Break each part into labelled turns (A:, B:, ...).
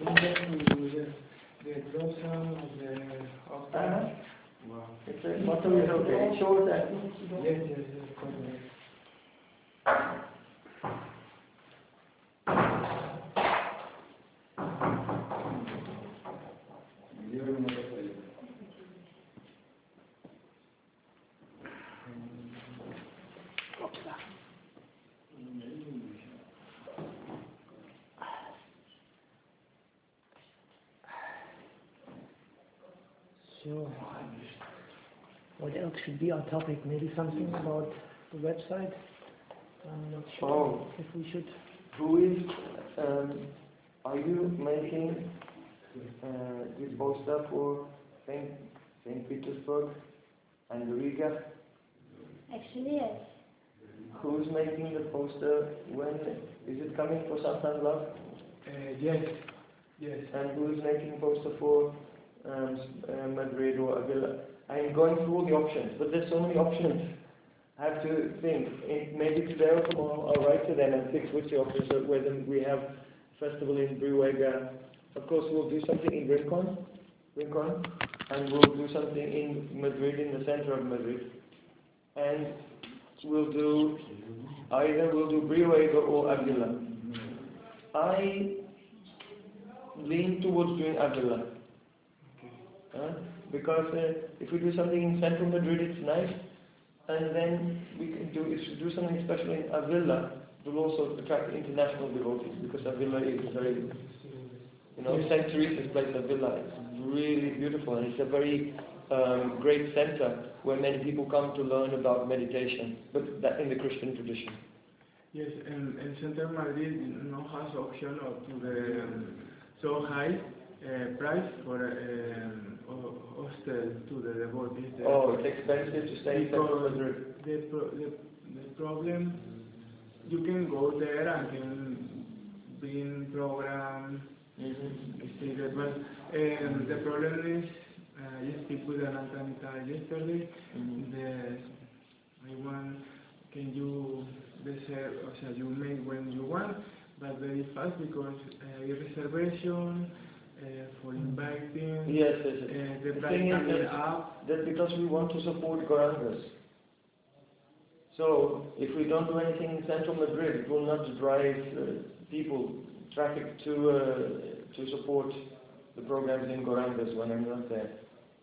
A: The blossom of the octave. Wow.
B: It's a motto is okay. It shows that.
A: Yes, correct.
C: So, what else should be our topic? Maybe something about the website? I'm not sure if we should.
B: Who is, are you making this poster for St. Petersburg and Riga?
D: Actually, yes.
B: Who's making the poster? When is it coming for Santander?
A: Yes.
B: And who's making poster for Madrid or Avila? I'm going through all the options, but there's so many options. I have to think. Maybe today or tomorrow I'll write to them and fix which options. Whether we have a festival in Brihuega. Of course, we'll do something in Rincon, and we'll do something in Madrid, in the center of Madrid, and we'll do Brihuega or Avila. I lean towards doing Avila. Because if we do something in central Madrid, it's nice, and then we can do something special in Avila. It will also attract international devotees, because Avila is very, St. Teresa's place, Avila, is really beautiful, and it's a very great center where many people come to learn about meditation, but that in the Christian tradition.
A: Yes, and Center Madrid no has option to the so high price for hostel to the devotees.
B: It's expensive to stay in Central Madrid.
A: The problem, you can go there and can bring program, but the problem is, I speak with Ananta yesterday. Can you reserve? You make when you want, but very fast because reservation. For inviting,
B: yes.
A: The
B: thing is that because we want to support Gaurangas. So if we don't do anything in central Madrid, it will not drive traffic to support the programs in Gaurangas when I'm not there.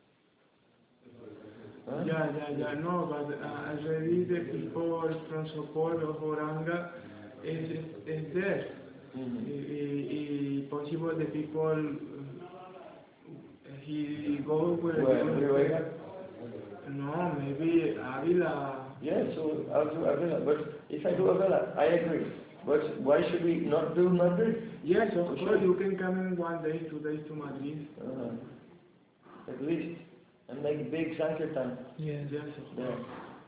B: Huh?
A: Yeah, no, but already the people from support of Gauranga is there. Possible the people he go where no, maybe Avila.
B: Yes, so I'll do Avila. But if I do Avila, I agree. But why should we not do Madrid?
A: Yes, of course, you can come in 1 day, 2 days to Madrid.
B: At least, and make big Sankirtan.
A: Yes, of course.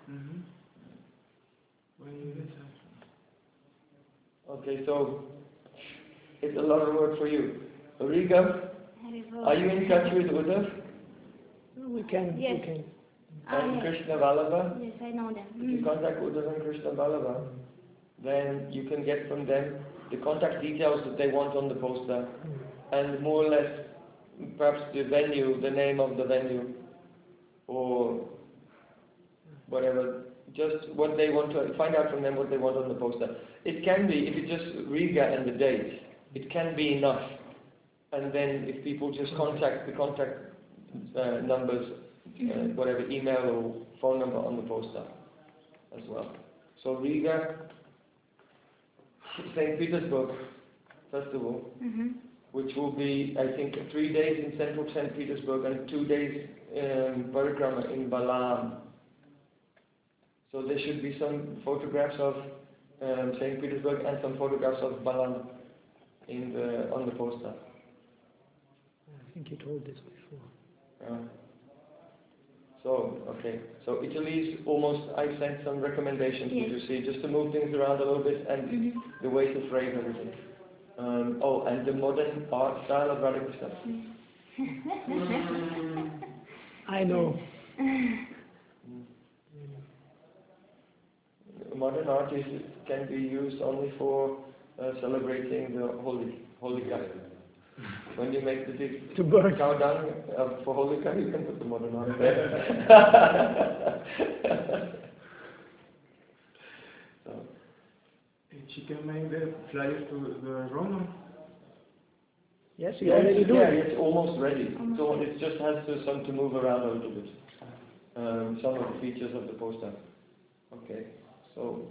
B: Okay, so it's a lot of work for you. Riga, are you in touch with Uddhav?
C: We can.
D: Yes.
C: We can.
B: And Krishna Vallabha?
D: Yes, I know them.
B: If you contact Uddhav and Krishna Vallabha, then you can get from them the contact details that they want on the poster, and more or less, perhaps the venue, the name of the venue, or whatever. Just what they want to find out from them, what they want on the poster. It can be, if it's just Riga and the date, it can be enough. And then if people just contact the contact numbers, whatever, email or phone number on the poster as well. So Riga, St. Petersburg Festival, which will be, I think, 3 days in central St. Petersburg and 2 days parikrama in Balam. So there should be some photographs of St. Petersburg and some photographs of Balam on the poster.
C: I think you told this before.
B: So Italy's almost, I sent some recommendations to see, just to move things around a little bit, and the way to phrase everything. And the modern art style of Radha Krishna.
C: I know.
B: Modern art can be used only for celebrating the holy guy. When you make the big
C: To burn.
B: countdown for Holika, you can put the modern on there. So,
A: And she can make the flyers to the Roma.
C: Yes, you already do
B: yeah,
C: it.
B: it's almost ready. So it just has to move around a little bit. Some of the features of the poster. Okay, so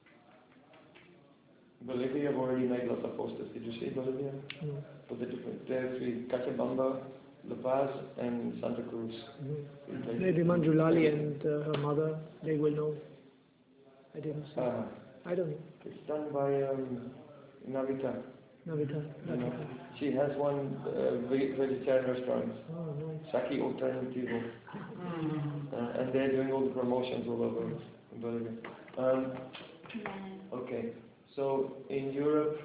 B: Bolivia, I've already made lots of posters. Did you see Bolivia?
C: Mm.
B: For the different, there are three: Cochabamba, La Paz, and Santa Cruz.
C: Mm. Maybe Manjulali and her mother, they will know. I didn't see. I don't know.
B: It's done by Navita.
C: Navita.
B: You know, she has one vegetarian restaurant,
C: Oh, nice.
B: Saki Alternativo, and they're doing all the promotions all over Bolivia. Okay, so in Europe,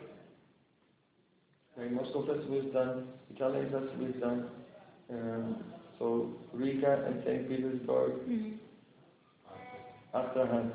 B: Moscow Festival is done, Italian Festival is done, so Riga and St. Petersburg, Astrakhan,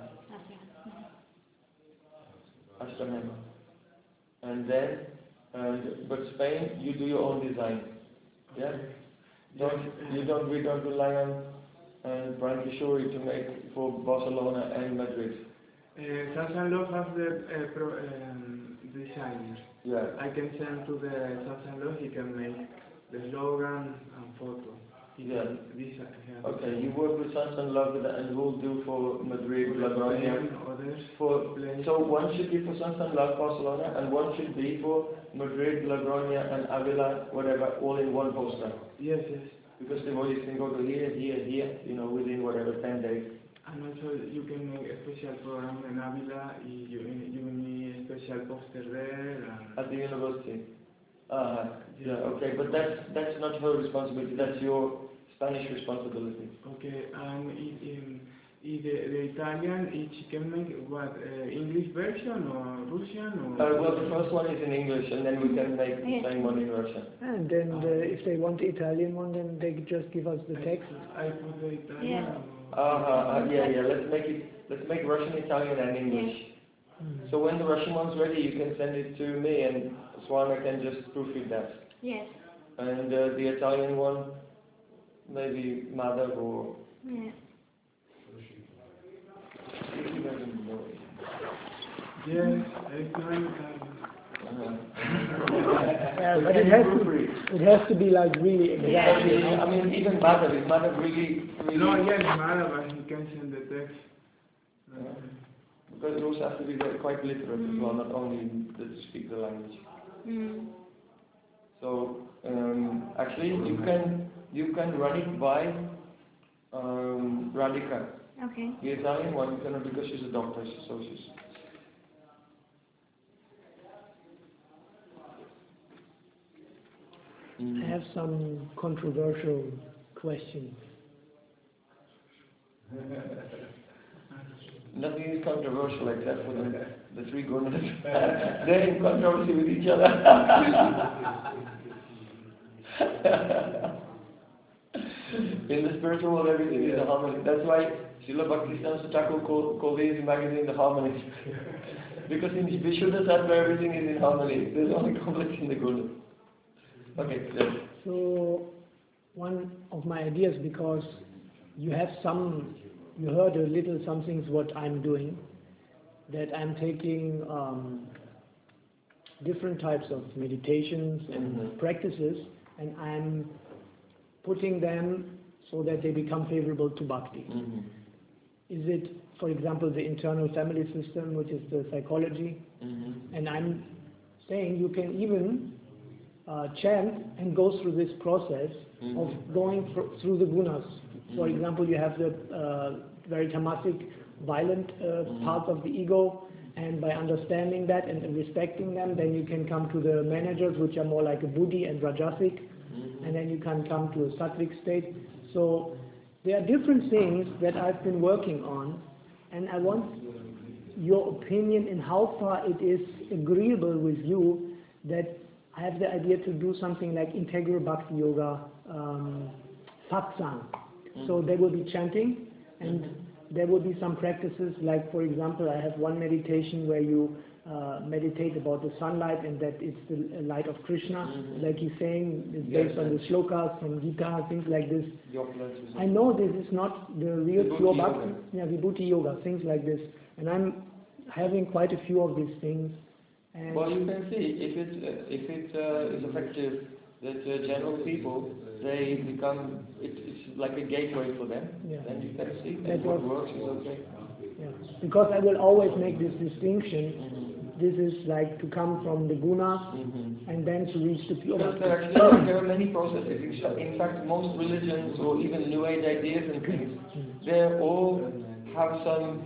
B: and then, but Spain, you do your own design, yeah? We don't rely on Brian Kishori to make for Barcelona and Madrid.
A: Sansan Love has the designers.
B: Yeah.
A: I can send to the Sansan Love, he can make the slogan and photo.
B: Yeah.
A: Design.
B: Okay, you work with Sansan Love and who will do for Madrid, Logroño. So one should be for Sansan Love, Barcelona, and one should be for Madrid, Logroño, and Avila, whatever, all in one poster.
A: Yes, yes.
B: Because the bodies can go to here, you know, within whatever 10 days.
A: And also you can make a special program in Avila, you need a special poster there.
B: At the university. Yeah, okay, but that's not her responsibility, that's your Spanish responsibility.
A: Okay, and the Italian, she can make what, English version or Russian? Or
B: Well, the first one is in English, and then we can make the same one in Russian.
C: And then if they want the Italian one, then they just give us the text.
A: I put the Italian.
C: Yeah.
B: Let's make Russian, Italian, and English. So when the Russian one's ready, you can send it to me, and Swana can just proofread that.
D: Yes.
B: And the Italian one, maybe Mother or...
D: Yeah.
A: Yes, I know
C: Yeah, but it has to be like really exact. You know?
B: I mean, even Mother, is Mother really...
A: No, yes, Mara, but he can send the text.
B: Because you also have to be quite literate as well, not only to speak the language. So, actually, you can run it by Radhika.
D: Okay.
B: The Italian one, you cannot because she's a doctor, so she's...
C: I have some controversial questions.
B: Nothing is controversial except for the three gunas. They're in controversy with each other. In the spiritual world, everything is a harmony. That's why Srila Bhakti Thakur called his magazine the harmony. Because in Vishuddha Sattva, everything is in harmony. There's only conflict in the gunas. Okay, yes.
C: So, one of my ideas, because you heard a little some things what I'm doing, that I'm taking different types of meditations and practices, and I'm putting them so that they become favorable to bhakti. Is it, for example, the internal family system, which is the psychology? And I'm saying you can even chant and go through this process of going through the gunas. For example, you have the very tamasic, violent parts of the ego, and by understanding that and respecting them, then you can come to the managers, which are more like a buddhi and rajasic, and then you can come to a sattvic state. So there are different things that I've been working on, and I want your opinion in how far it is agreeable with you that I have the idea to do something like integral bhakti yoga, satsang. So there will be chanting, and there will be some practices, like for example, I have one meditation where you meditate about the sunlight and that it's the light of Krishna, like he's saying, it's based on the shlokas from Gita, things like this. I know this is not the real pure bhakti, Vibhuti Yoga, things like this, and I'm having quite a few of these things. And
B: well, you can see if it is effective that general people, they become, it's like a gateway for them, then you can see that what works is okay.
C: Yeah. Because I will always make this distinction. This is like to come from the gunas and then to reach the pure bhakti.
B: There are many processes. In fact, most religions or even New Age ideas and things, they all have some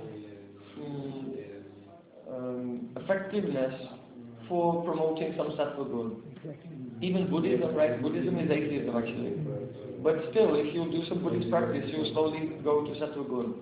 B: effectiveness for promoting some sattva guna. Even Buddhism, right? Buddhism is atheism actually. But still, if you do some Buddhist practice, you slowly go to sattva guna.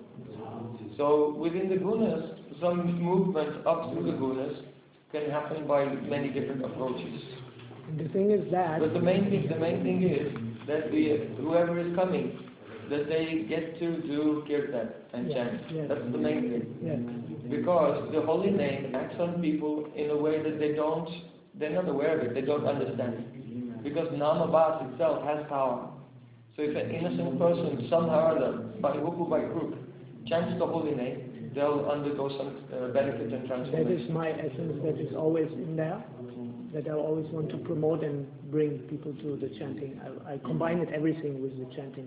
B: So within the gunas, some movement up through the gunas can happen by many different approaches.
C: The thing is that.
B: But the main thing is that whoever is coming, that they get to do kirtan and chant.
C: Yes.
B: That's the main thing.
C: Yes.
B: Because the holy name acts on people in a way that they're not aware of it, they don't understand it. Because Namabhas itself has power. So if an innocent person, somehow or other, by hook or by crook, chants the holy name, they'll undergo some benefit and transformation.
C: That is my essence, that is always in there, that I always want to promote and bring people to the chanting. I combine it, everything with the chanting.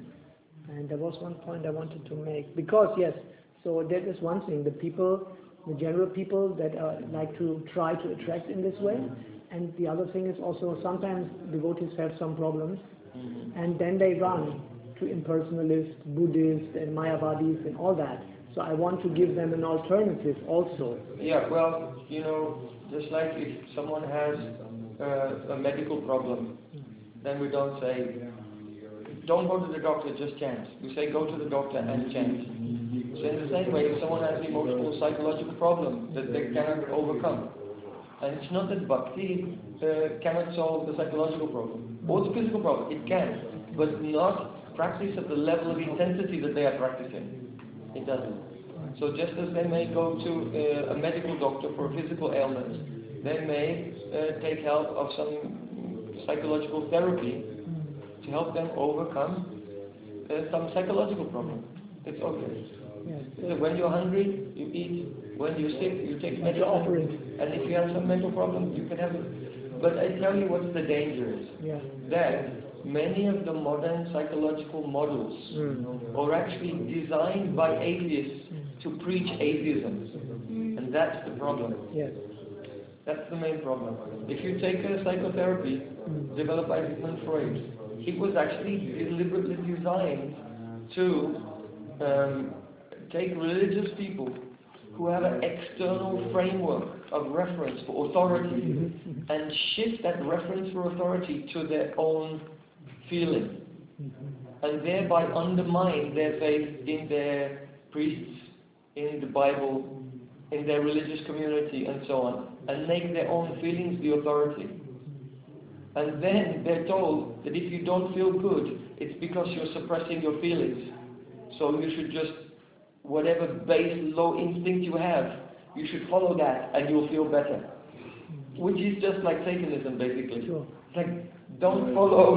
C: And there was one point I wanted to make, because yes, so that is one thing, the general people that like to try to attract in this way, and the other thing is also sometimes devotees have some problems, and then they run to impersonalists, Buddhists and Mayavadis and all that. So I want to give them an alternative also.
B: Yeah, well, just like if someone has a medical problem, then we don't say, don't go to the doctor, just chant. We say, go to the doctor and chant. So in the same way, if someone has an emotional, psychological problem that they cannot overcome, and it's not that bhakti cannot solve the psychological problem, or the physical problem, it can, but not practice at the level of intensity that they are practicing. It doesn't. So just as they may go to a medical doctor for a physical ailment, they may take help of some psychological therapy to help them overcome some psychological problem. It's okay.
C: Yes.
B: So when you're hungry, you eat. When you're sick, you take medicine. And if you have some mental problem, you can have it. But I tell you what the danger is.
C: Yeah.
B: That many of the modern psychological models are actually designed by atheists to preach atheism. And that's the problem.
C: Yes.
B: That's the main problem. If you take a psychotherapy developed by Sigmund Freud, it was actually deliberately designed to take religious people who have an external framework of reference for authority and shift that reference for authority to their own feeling, and thereby undermine their faith in their priests, in the Bible, in their religious community, and so on, and make their own feelings the authority. And then they're told that if you don't feel good, it's because you're suppressing your feelings. So you should just, whatever base low instinct you have, you should follow that and you'll feel better. Which is just like Satanism, basically.
C: Sure.
B: It's like, don't follow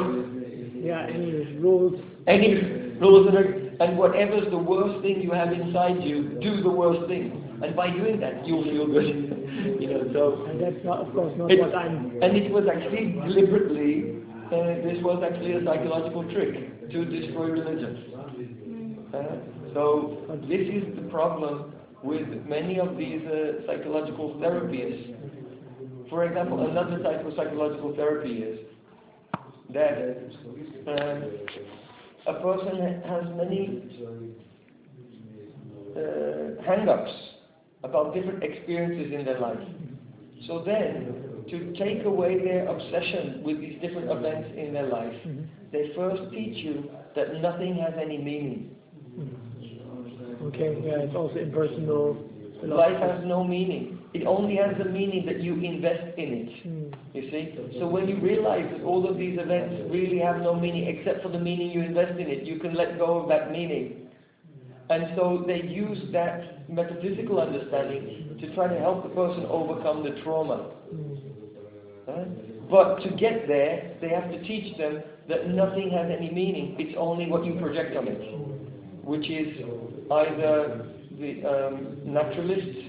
C: any rules.
B: Any rules and whatever's the worst thing you have inside you, do the worst thing. And by doing that, you'll feel good. So
C: and that's not, of course, not what I'm...
B: And it was actually deliberately, this was actually a psychological trick to destroy religion. So this is the problem with many of these psychological therapies. For example, another type of psychological therapy is that a person has many hang-ups about different experiences in their life. So then, to take away their obsession with these different events in their life, they first teach you that nothing has any meaning.
C: Okay, yeah, it's also impersonal.
B: Life has no meaning. It only has the meaning that you invest in it. You see? So when you realize that all of these events really have no meaning except for the meaning you invest in it, you can let go of that meaning. And so they use that metaphysical understanding to try to help the person overcome the trauma. But to get there, they have to teach them that nothing has any meaning. It's only what you project on it, which is either the naturalist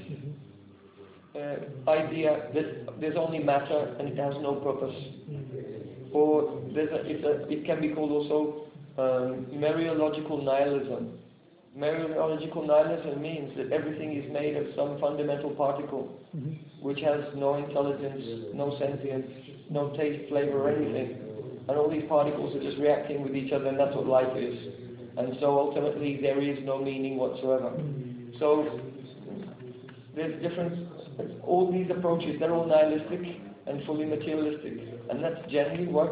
B: idea that there's only matter and it has no purpose, or it can be called also mereological nihilism. Mereological nihilism means that everything is made of some fundamental particle which has no intelligence, no sentience, no taste, flavor, or anything. And all these particles are just reacting with each other, and that's what life is. And so ultimately there is no meaning whatsoever. So there's different, all these approaches, they're all nihilistic and fully materialistic. And that's generally what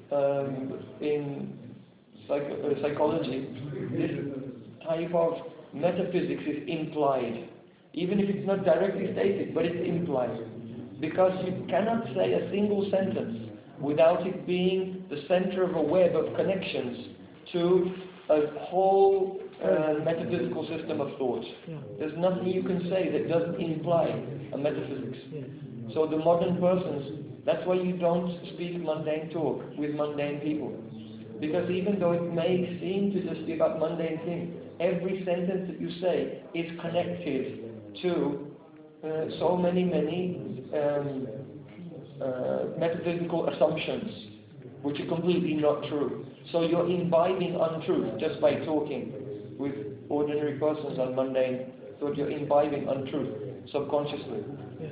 B: in psychology, this type of metaphysics is implied. Even if it's not directly stated, but it's implied. Because you cannot say a single sentence without it being the center of a web of connections to a whole metaphysical system of thought. There's nothing you can say that doesn't imply a metaphysics. So the modern persons, that's why you don't speak mundane talk with mundane people. Because even though it may seem to just be about mundane things, every sentence that you say is connected to so many metaphysical assumptions which are completely not true. So you're imbibing untruth just by talking with ordinary persons on mundane thought. You're imbibing untruth subconsciously.
C: Yeah.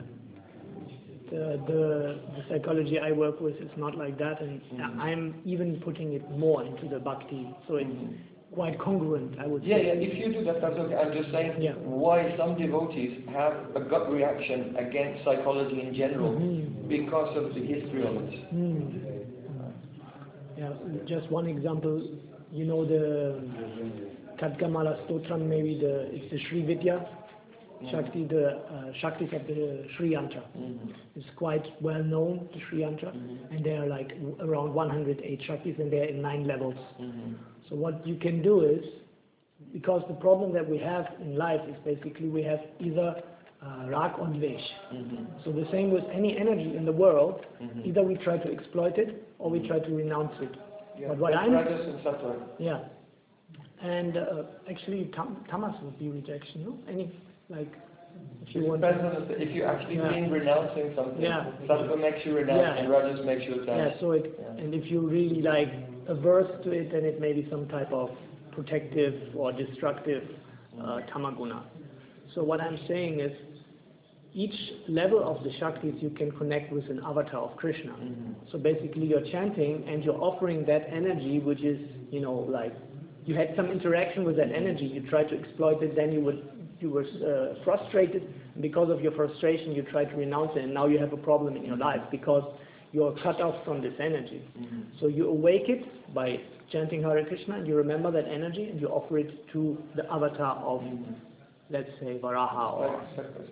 C: The psychology I work with is not like that, and I'm even putting it more into the bhakti, so it's quite congruent, I would say.
B: Yeah, if you do that, that's okay. I'm just saying why some devotees have a gut reaction against psychology in general because of the history of it.
C: Yeah, just one example, you know the Khadgamala Stotram, maybe it's the Sri Vidya Shakti, the Shaktis of the Sri Yantra. It's quite well known, the Sri Yantra, and there are like around 108 Shaktis, and they're in 9 levels. So what you can do is, because the problem that we have in life is basically we have either Rag or Dvesh. So the same with any energy in the world, either we try to exploit it or we try to renounce it. But what I'm... Yeah. And actually tamas would be rejection, no? Any, like, if you want...
B: If you actually mean renouncing something, sattva makes you renounce and rajas makes you attach.
C: So and if you really like averse to it, then it may be some type of protective or destructive tamaguna. So what I'm saying is, each level of the Shaktis you can connect with an avatar of Krishna. So basically you're chanting and you're offering that energy, which is, you know, like, you had some interaction with that energy, you tried to exploit it, then you were frustrated, and because of your frustration you tried to renounce it, and now you have a problem in your life because you're cut off from this energy. So you awake it by chanting Hare Krishna, and you remember that energy and you offer it to the avatar of, let's say, Varaha or...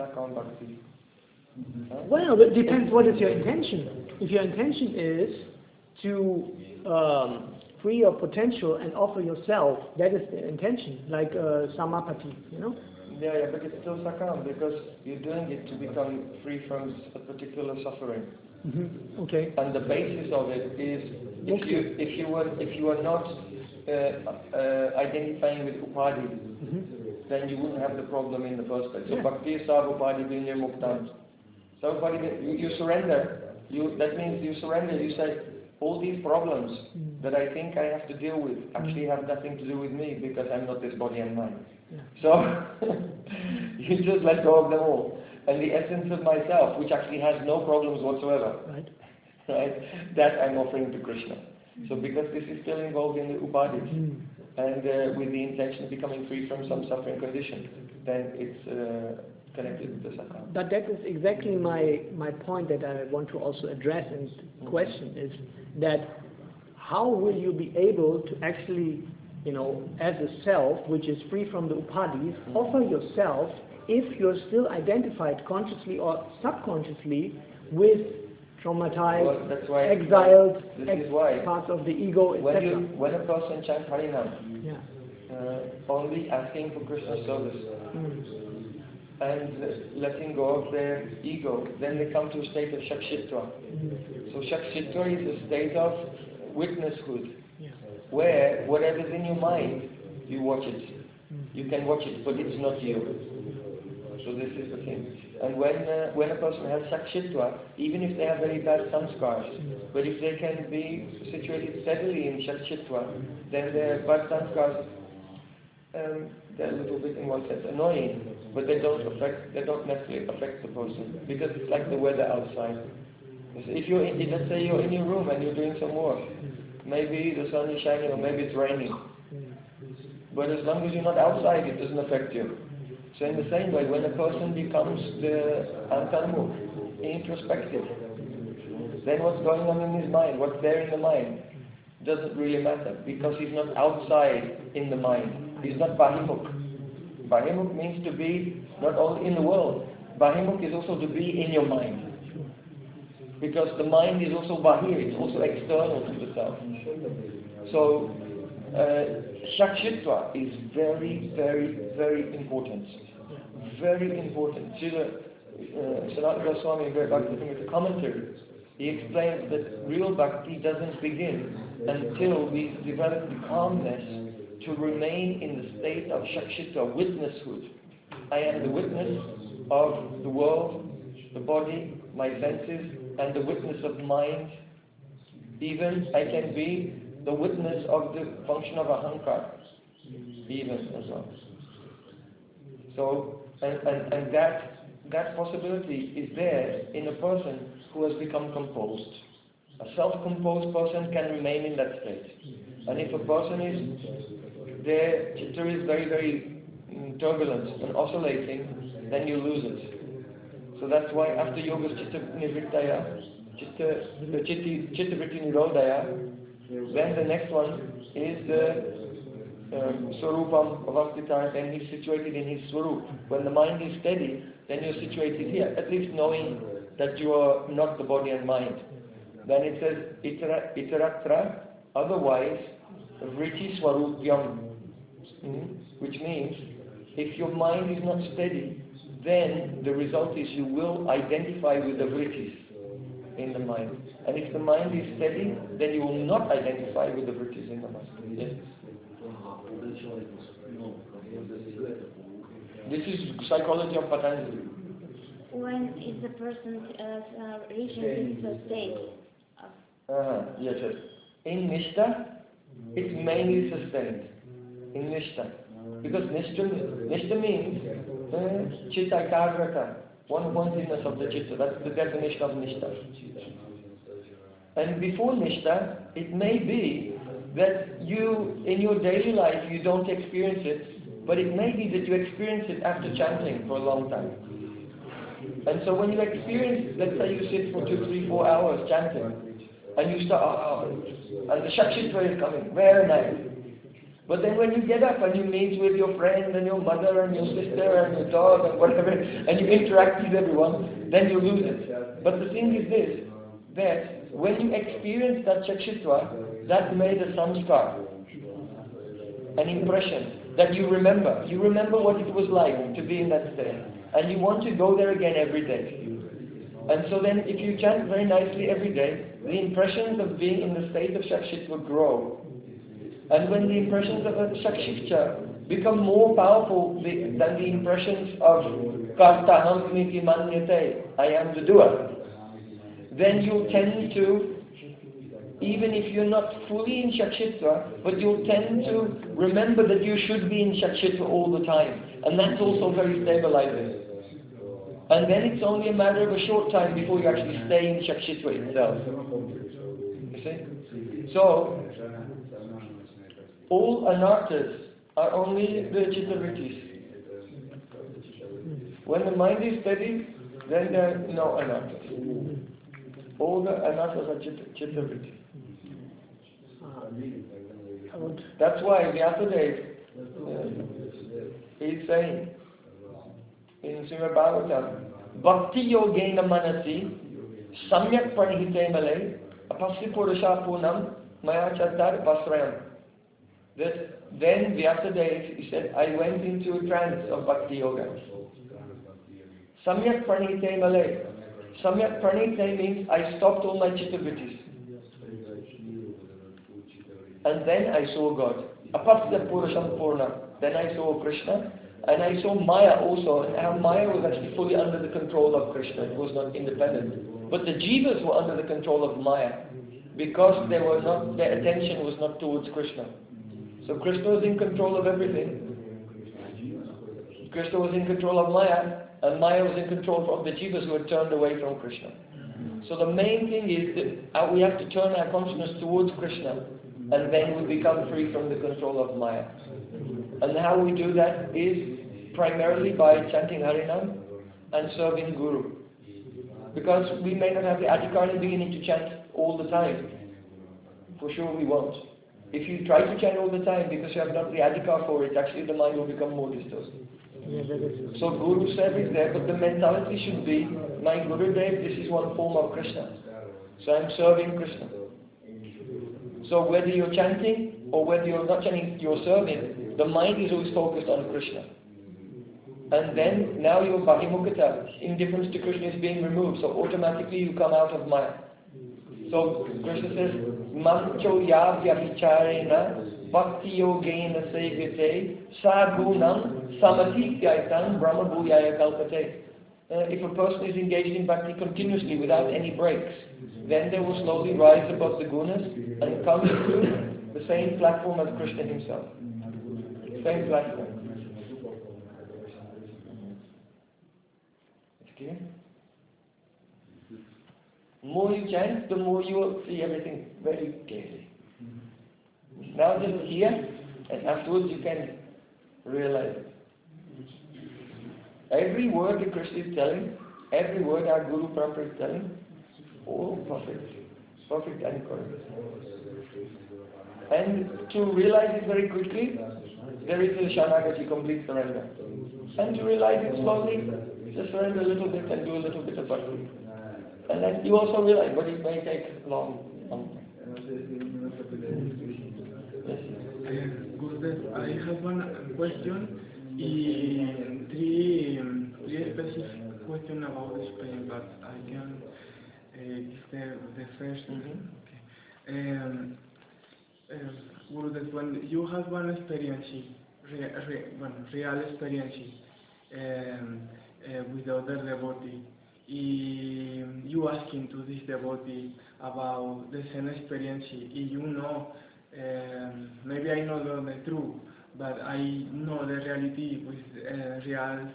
C: Well, it depends what is your intention. If your intention is to free your potential and offer yourself, that is the intention, like Samapati, you know?
B: Yeah, but it's still sakam because you're doing it to become free from a particular suffering.
C: Okay.
B: And the basis of it is if you are not identifying with upadhi, then you wouldn't have the problem in the first place. So bhakti sav upadhi vinya muktam. So you surrender. That means you surrender. You say, all these problems that I think I have to deal with actually have nothing to do with me because I'm not this body and mind. So you just let go of them all. And the essence of myself, which actually has no problems whatsoever, right? That I'm offering to Krishna. So because this is still involved in the upadhis, and with the intention of becoming free from some suffering condition, then it's connected with the sakam.
C: But that is exactly my point that I want to also address and question is that how will you be able to actually, you know, as a self which is free from the upadhis, offer yourself if you're still identified consciously or subconsciously with traumatized, exiled parts of the ego, etc.
B: When a person chants Harinam, only asking for Krishna's service and letting go of their ego, then they come to a state of Shakshitva. So Shakshitva is a state of witnesshood, where whatever's in your mind, you watch it. You can watch it, but it's not you. So this is the thing. And when a person has Shakshitva, even if they have very bad samskars, but if they can be situated steadily in Shakshitva, then their bad samskars, they're a little bit in one sense annoying, but they don't necessarily affect the person, because it's like the weather outside. If let's say you're in your room and you're doing some work, maybe the sun is shining or maybe it's raining, but as long as you're not outside, it doesn't affect you. So in the same way, when a person becomes the antarmukh, introspective, then what's going on in his mind, what's there in the mind, doesn't really matter, because he's not outside in the mind. He's not bahimukh. Bahimukh means to be not only in the world. Bahimukh is also to be in your mind. Because the mind is also bahir, it's also external to the self. So, Shakshitva is very, very, very important. Very important. Sanatana Goswami in the commentary, he explains that real bhakti doesn't begin until we develop the calmness to remain in the state of Shakshitva, witnesshood. I am the witness of the world, the body, my senses, and the witness of mind. Even I can be the witness of the function of ahankar, even as well. So, and that possibility is there in a person who has become composed. A self-composed person can remain in that state. And if a person is, their chitta is very, very turbulent and oscillating, then you lose it. So that's why after yoga chitta nivrittaya, chitta vritti nirodhaya, then the next one is the Swarupam Avastita, then he's situated in his Swarup. When the mind is steady, then you're situated here, at least knowing that you are not the body and mind. Then it says, Itaratra, otherwise, Vritti Swarupyam, which means, if your mind is not steady, then the result is you will identify with the vrittis in the mind. And if the mind is steady, then you will not identify with the vrittis in the mind. Yes? This is psychology of Patanjali.
D: When is the person reaching this state of...
B: Yes. In Nishtha, it's mainly sustained. In Nishtha. Because Nishtha means Chitta Ekagrata, one-pointedness of the Chitta. That's the definition of Nishtha. And before Nishtha, it may be that you, in your daily life, you don't experience it, but it may be that you experience it after chanting for a long time. And so when you experience, let's say you sit for 2, 3, 4 hours chanting, and you start, and the Shakshitva is coming, very nice. But then when you get up and you meet with your friend and your mother and your sister and your dog and whatever, and you interact with everyone, then you lose it. But the thing is this, that when you experience that Shakshitva, that made a samskar, an impression that you remember. You remember what it was like to be in that state. And you want to go there again every day. And so then if you chant very nicely every day, the impressions of being in the state of Shakshitva grow. And when the impressions of a Shakshitva become more powerful than the impressions of Kartaham miti manyate, I am the doer, then you tend to, even if you're not fully in Shakshitva, but you'll tend to remember that you should be in Shakshitva all the time. And that's also very stabilizing. And then it's only a matter of a short time before you actually stay in Shakshitva itself. You see? So, all anarthas are only the chitta vrittis. When the mind is steady, then there are no anarthas. All the anarthas are chitta vrittis. That's why Vyasadeva is saying in Srimad Bhagavatam, Bhakti Yogena Manasi Samyak Pranihite Male Apasya Purusha Punam Maya Chatar Pasrayam. That Then Vyasadeva, he said, I went into a trance of Bhakti Yoga. Samyak Pranite Malay. Samyak Pranite means I stopped all my chitta-vrittis. And then I saw God. Apatya Purusham Purna. Then I saw Krishna. And I saw Maya also. And how Maya was actually fully under the control of Krishna. It was not independent. But the jivas were under the control of Maya. Because their attention was not towards Krishna. So Krishna was in control of everything. Krishna was in control of Maya. And Maya was in control of the jivas who had turned away from Krishna. So the main thing is that we have to turn our consciousness towards Krishna. And then we become free from the control of Maya. And how we do that is primarily by chanting Harinam and serving Guru. Because we may not have the adhikar in the beginning to chant all the time. For sure we won't. If you try to chant all the time because you have not the adhikar for it, actually the mind will become more disturbed. So Guru service there, but the mentality should be, my Gurudev, this is one form of Krishna. So I'm serving Krishna. So whether you're chanting or whether you're not chanting, you're serving, the mind is always focused on Krishna. And then now your Bahimukata, indifference to Krishna is being removed, so automatically you come out of Maya. So Krishna says, Mancho yavya vicharena bhakti yogena sevite sagunam samatipyaitam brahma bhuyaya kalpate. If a person is engaged in bhakti continuously without any breaks, then they will slowly rise above the gunas and come to the same platform as Krishna himself. Same platform. It's clear? The more you chant, the more you will see everything very clearly. Now just hear, and afterwards you can realize it. Every word that Krishna is telling, every word our Guru Prabhupada is telling, all perfect. Perfect and correct. And to realize it very quickly, there is a Shanagati, complete surrender. And to realize it slowly, just surrender a little bit and do a little bit of bhakti. And then you also realize, but it may take long time.
A: Gurudev, I have one question. Three specific questions about Spain, but I can give the first one. Okay. Gurudev, when you have one experience, real experience with the other devotee, you asking to this devotee about the same experience, you know, maybe I know the truth, but I know the reality with real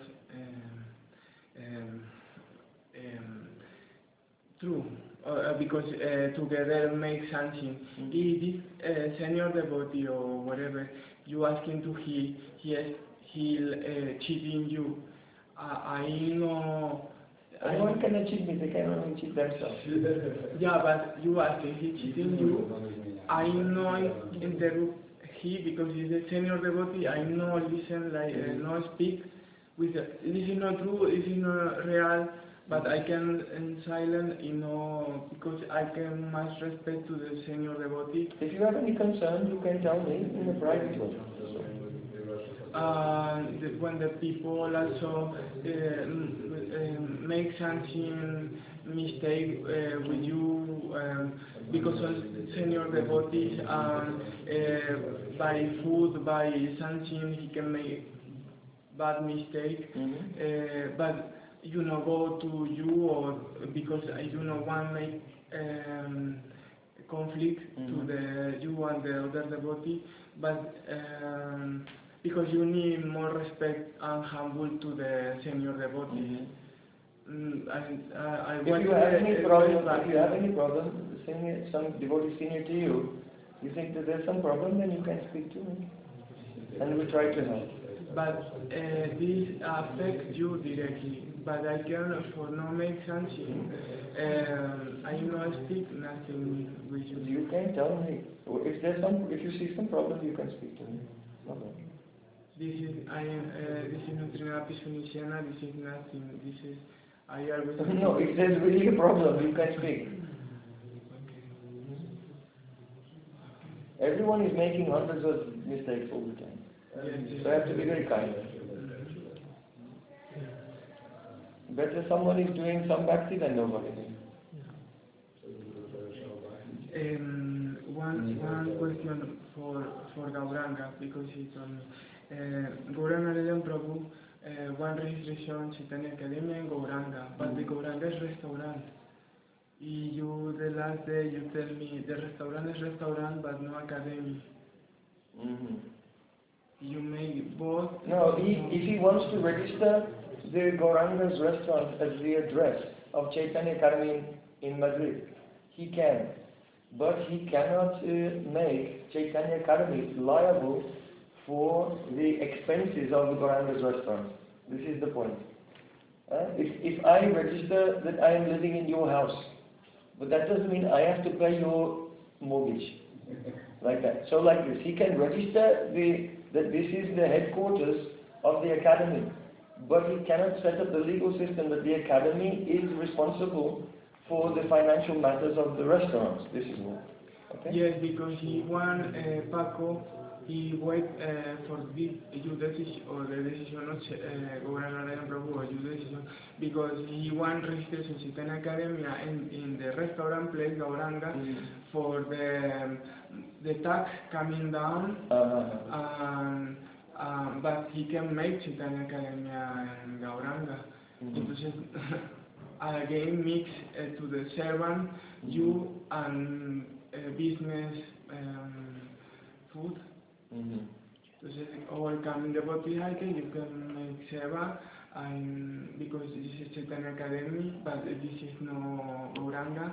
A: true, because together make something. If this senior devotee or whatever, you asking to he'll cheating you. I know.
B: Anyone can cheat me, they can only cheat themselves.
A: Yeah, but you asking, he cheating you. I know in the because he's a senior devotee, I know listen, like no speak with this is not true, this is not real, but I can in silent, because I can much respect to the senior devotee.
B: If you have any concern, you can tell me in the private way.
A: When the people also make something mistake with you, because of senior devotees, by food, by something, he can make bad mistake, but go to you, or because one make conflict to you and the other devotee, but because you need more respect and humble to the senior devotee.
B: If you have any problem, some devotee senior to you, you think that there's some problem, then you can speak to me, and we try to help.
A: But this affects you directly. But I can, for no make something, I not speak nothing with you.
B: You can tell me if you see some problem, you can speak to me. No problem.
A: This is not Trinidad Sunisiana. This is nothing. This is I always.
B: No, if there's really a problem, you can speak. Everyone is making hundreds of mistakes all the time. So I have to be very kind. Better someone is doing some bhakti than nobody.
A: One question for Gauranga, because he told me. Gauranga Narayan Prabhu, one restriction, Chaitanya Academy and Gauranga, but the Gauranga is restaurant. You, the last day, you tell me the restaurant is restaurant, but no academy. You make both?
B: No, if he wants to register the Gauranga's restaurant as the address of Chaitanya Academy in Madrid, he can. But he cannot make Chaitanya Academy liable for the expenses of the Gauranga's restaurant. This is the point. If I register that I am living in your house, but that doesn't mean I have to pay your mortgage. Like that. So like this, he can register that this is the headquarters of the academy, but he cannot set up the legal system that the academy is responsible for the financial matters of the restaurants. This is all. Okay?
A: Yes, because he want Paco, he wait for your decision or the decision of Gauranga Narayan Prabhu or your decision, because he want registration Chaitanya Academy in the restaurant place Gauranga for the tax coming down, but he can make Chaitanya Academy in Gauranga. Entonces, again mix to the servant, you and business food. Entonces, all come in the body hiking, you can make seva, and because this is Chaitanya Academy, but this is no Gauranga.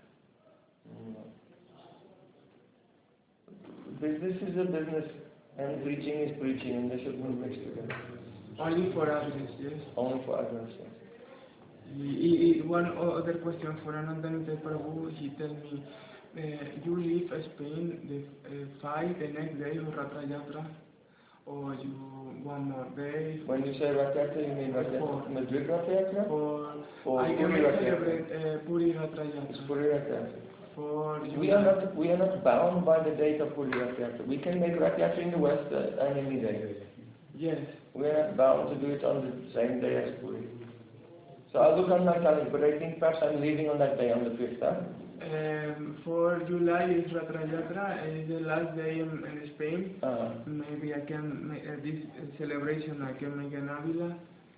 B: Business is a business, and preaching is preaching, and they should not mix together.
A: Only for address, yes?
B: Only for address, yes.
A: One other question for Anandanita Prabhu, he tell me, you leave Spain the next day of Ratha Yatra, or you one more day?
B: When you say Ratha Yatra, you mean Ratha Yatra, Madrid Ratha Yatra?
A: For I can celebrate Puri Ratha Yatra.
B: It's Puri Ratha Yatra. We are not bound by the date of Puri Ratha Yatra. We can make Ratha Yatra in the West and any day.
A: Yes.
B: We are not bound to do it on the same day as Puri. So I'll look on my calendar, but I think perhaps I'm leaving on that day, on the 5th, huh?
A: For July is Ratha Yatra, is the last day in Spain. Maybe I can make this celebration, I can make an Avila.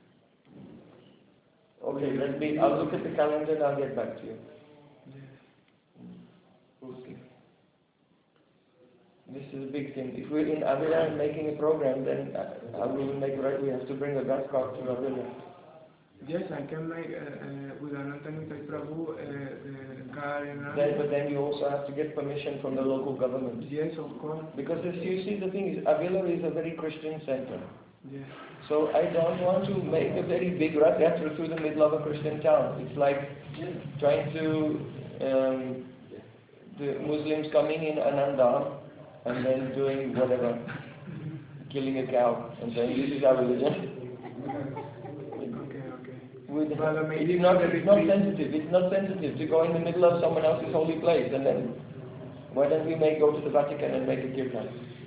B: Okay, I'll look at the calendar and I'll get back to you. Okay. This is a big thing. If we're in Avila and making a program, then we have to bring a gas cart to Avila.
A: Yes, I can make with Anandanita Prabhu car and
B: But then you also have to get permission from the local government.
A: Yes, of course.
B: Because you see, the thing is, Avila is a very Christian center.
A: Yes.
B: So I don't want to make a very big Rath Yatra through the middle of a Christian town. It's like trying to the Muslims coming in Anandam and then doing whatever, killing a cow and saying this is our religion. It's not sensitive. It's not sensitive to go in the middle of someone else's holy place, and then why don't we go to the Vatican and make a kirtan?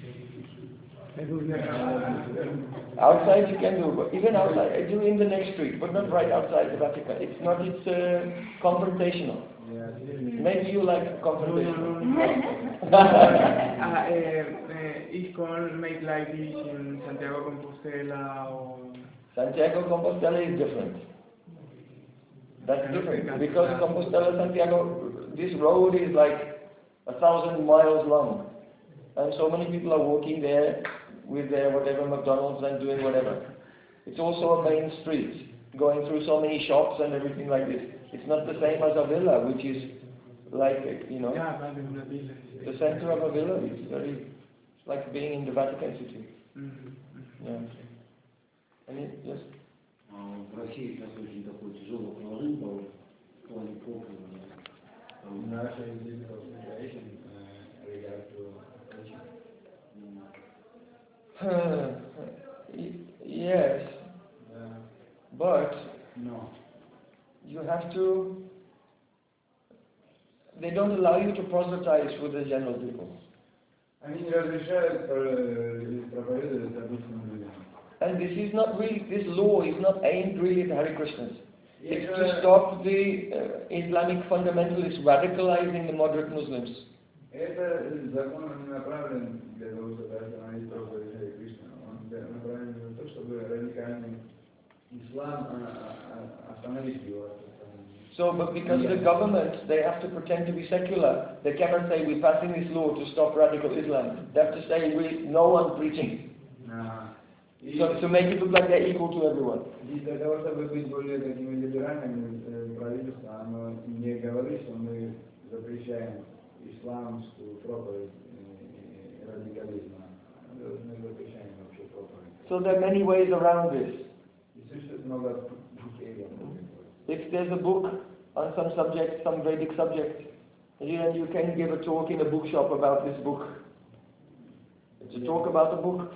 B: Outside you can do, but even outside, do in the next street, but not right outside the Vatican. It's confrontational. Maybe you like confrontational.
A: ISKCON make like this in Santiago Compostela or...
B: Santiago Compostela is different. That's different, because Compostela, Santiago, this road is like 1,000 miles long. And so many people are walking there with their whatever McDonald's and doing whatever. It's also a main street, going through so many shops and everything like this. It's not the same as Avila, which is like, the center of Avila is it's like being in the Vatican City. Yeah. Yes?
E: В России сейчас очень такое тяжелое положение в плане проповеди. Russia is in a difficult situation regard to
B: yes, but
E: no.
B: You have to. They don't allow you to proselytize with the general people.
E: Они не разрешают проповедовать обычным людям.
B: And this is not really, this law is not aimed really at Hare Krishnas. It's to stop the Islamic fundamentalists radicalizing the moderate Muslims.
E: Это закон направлен для того, чтобы остановить проповедь Харе Кришны. Он направлен на то, чтобы радикальный ислам остановить его.
B: So, but because the government, they have to pretend to be secular, they cannot say we're passing this law to stop radical Islam. They have to say no one preaching. So to make it look like they're equal to everyone.
E: И для того, чтобы быть более такими либеральными, правительство, оно не говорит, что мы запрещаем исламскую проповедь радикализма. Мы запрещаем вообще проповедь.
B: So there are many ways around this.
E: И существует много путей.
B: If there's a book on some subject, some Vedic subject, and you can give a talk in a bookshop about this book. It's a talk about the book.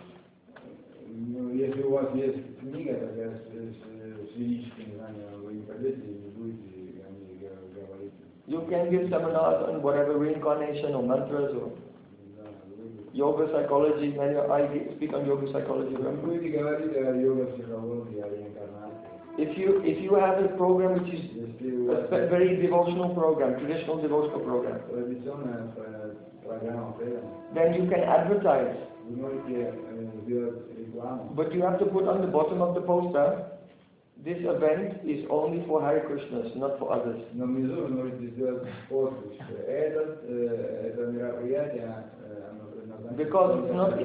E: Если у вас есть книга такая с ведическими знаниями, вы не пойдете и не будете о ней говорить.
B: You can give seminars on whatever reincarnation or mantras or yoga psychology. I speak on yoga psychology.
E: Вы будете говорить о йога, психологии, о реинкарнации.
B: If you have a program which is a very devotional program, traditional devotional program,
E: Традиционная программа преданности.
B: then you can advertise.
E: Вы можете сделать рекламу.
B: But you have to put on the bottom of the poster, this event is only for Hare Krishnas, not for others.
E: Но внизу вы можете сделать подпись. Это мероприятие, оно предназначено.
B: Because it's not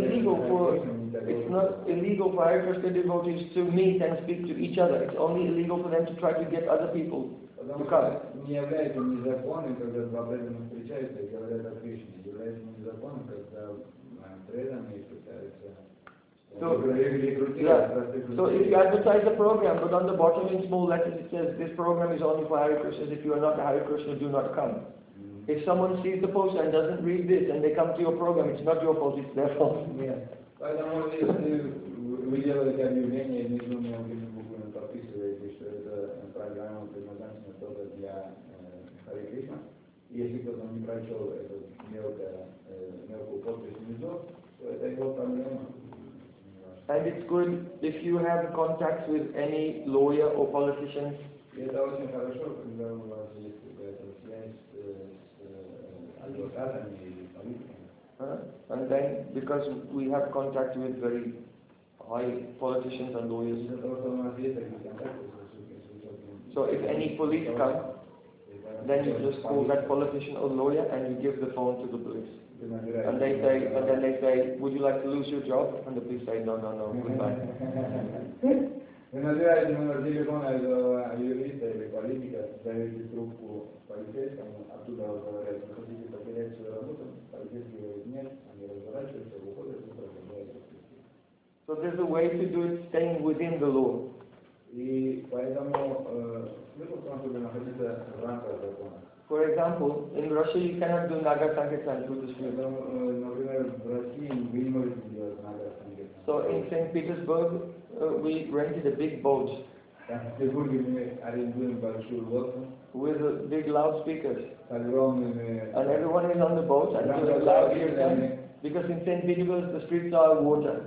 B: illegal for Hare Krishna devotees to meet and speak to each other. It's only illegal for them to try to get other people to come.
E: Не является незаконным, когда два преданных встречаются и говорят о Кришне. Является незаконным, когда преданные пытаются рекрутировать простых людей.
B: So if you advertise the program, but on the bottom in small letters it says this program is only for Hare Krishnas. If you are not a Hare Krishna, do not come. If someone sees the poster and doesn't read this and they come to your program, it's not your fault, it's their fault.
E: Поэтому если вы делаете объявление, внизу мелкими буквами подписываете, что это программа предназначена только для Харе Кришна, если кто-то не прочел эту мелкую подпись внизу, то это его проблема.
B: And it's good if you have contacts with any lawyer or politician.
E: И это очень хорошо, когда у вас есть какая-то связь с адвокатами или политиками.
B: And then, because we have contact with very high politicians and lawyers, so if any police come, then you just call that politician or lawyer and you give the phone to the police. And then they say, would you like to lose your job? And the police say, no, goodbye.
E: Вы набираете номер телефона этого юриста или политика, даете трубку полицейскому, оттуда говорят, вы хотите потерять свою работу, полицейский говорит нет, они разворачиваются, выходят и продолжают.
B: So there's a way to do it staying within the law.
E: И поэтому смысл в том, чтобы находиться в рамках закона.
B: For example, in Russia you cannot do Naga Sankirtan through the street.
E: Например, в России вы не можете делать Нага Санкиртан.
B: So in St. Petersburg, we rented a big boat with big loudspeakers. And everyone is on the boat and doing loud kirtan, because in St. Petersburg the streets are water.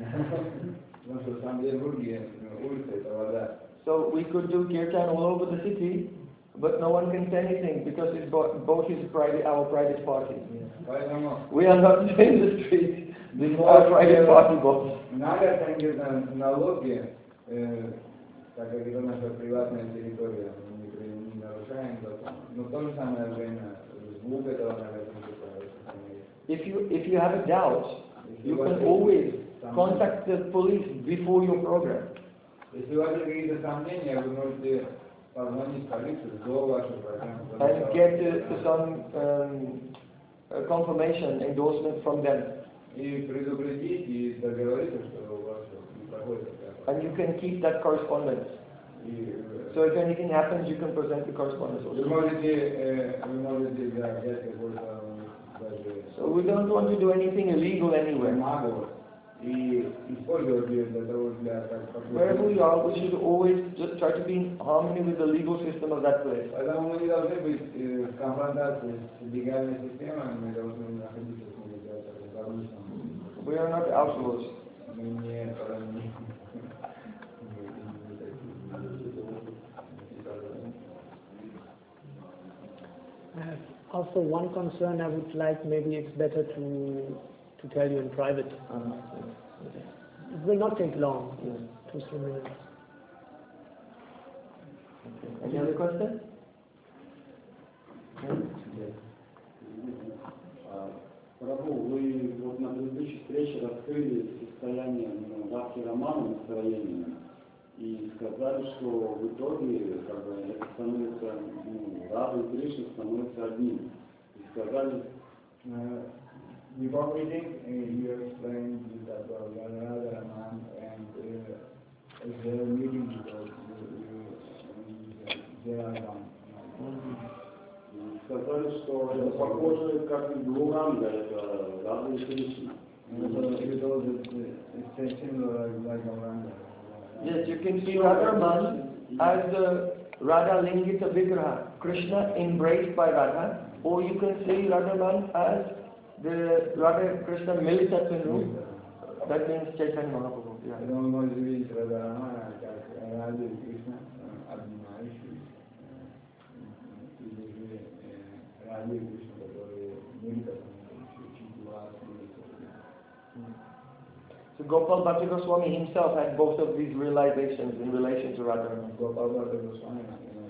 B: So we could do kirtan all over the city, but no one can say anything because this boat is our private party. We are not in the street. This is our private party boat.
E: Нага Санкиртан на лодке, так как это наша приватная территория, мы не нарушаем закон. Но в то же самое время звук этого Нага Санкиртана.
B: If you have a doubt, you can always contact the police before your program.
E: Если у вас есть какие-то сомнения, вы можете позвонить в полицию до вашей программы.
B: And get some confirmation, endorsement from them.
E: И предупредить, и договориться, что у вас проходит такая.
B: And you can keep that correspondence. So if anything happens, you can present the correspondence also.
E: Вы можете взять какой-то даже...
B: So we don't want to do anything illegal anywhere. Wherever we are, we should always just try to be in harmony with the legal system of that place. We are not outlaws.
C: I have also one concern. I would like, maybe it's better to tell you in private. It will not take long, 2-3 minutes.
B: Any other question?
F: Прабу, вы вот на предыдущей встрече раскрыли состояние Бхакти Рамана настроения и сказали, что в итоге как бы, это становится, Рада и Кришна становятся одним. И сказали,
E: before meeting, you explained that Radha Raman and the meeting because they are one.
F: Сказали, что это похоже как и Гуранга, это Рада и Кришна.
B: Yes, you can see Radha Raman as the Radha Lingita Vigraha, Krishna embraced by Radha, or you can see Radha Raman as the Radha Krishna Milita Sindhu, that means Chaitanya Mahaprabhu. Yeah. So Gopal Bhatta Goswami himself had both of these realizations in relation to Radharani.
E: Gopal Bhatta Goswami,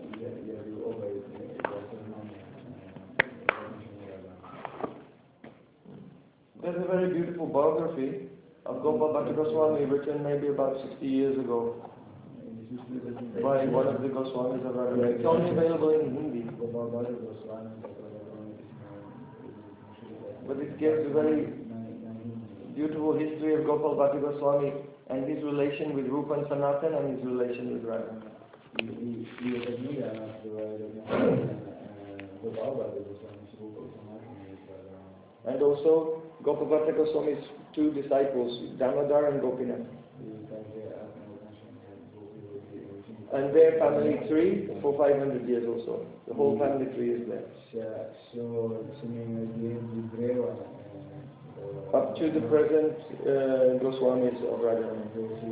B: There's a very beautiful biography of Gopal Bhatta Goswami written maybe about 60 years ago by one of the Goswamis of Radharani. It's only available in Hindi. But it gives a very beautiful history of Gopal Bhatta Goswami and his relation with Rupa and Sanatan and his relation with Radha. And also Gopal Bhatta Goswami's two disciples, Damodar and Gopinath. And their family tree for 500 years also. The whole family tree is there. Up to the present Goswamis of Radharani.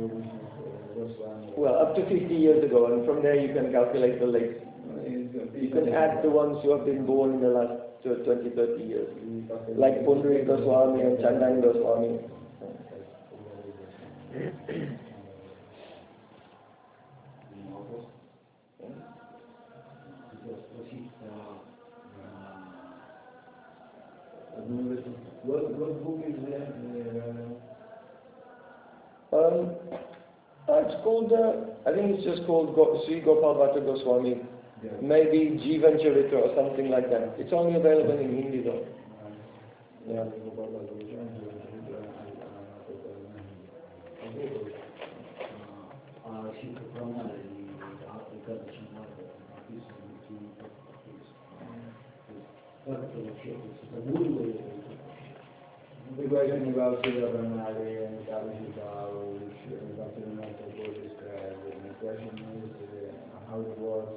B: Well, up to 50 years ago, and from there you can calculate the late. You can add the ones who have been born in the last 20, 30 years, like Pundari Goswami and Chandan Goswami.
E: What book is there?
B: It's called, I think it's just called Sri Gopal Bhatta Goswami.
E: Yeah.
B: Maybe Jivan Charitra or something like that. It's only available in Hindi though. Yeah.
E: The question about Srila Brahmanali and Kalishita, which Dr. Nato described, and the question is how it works.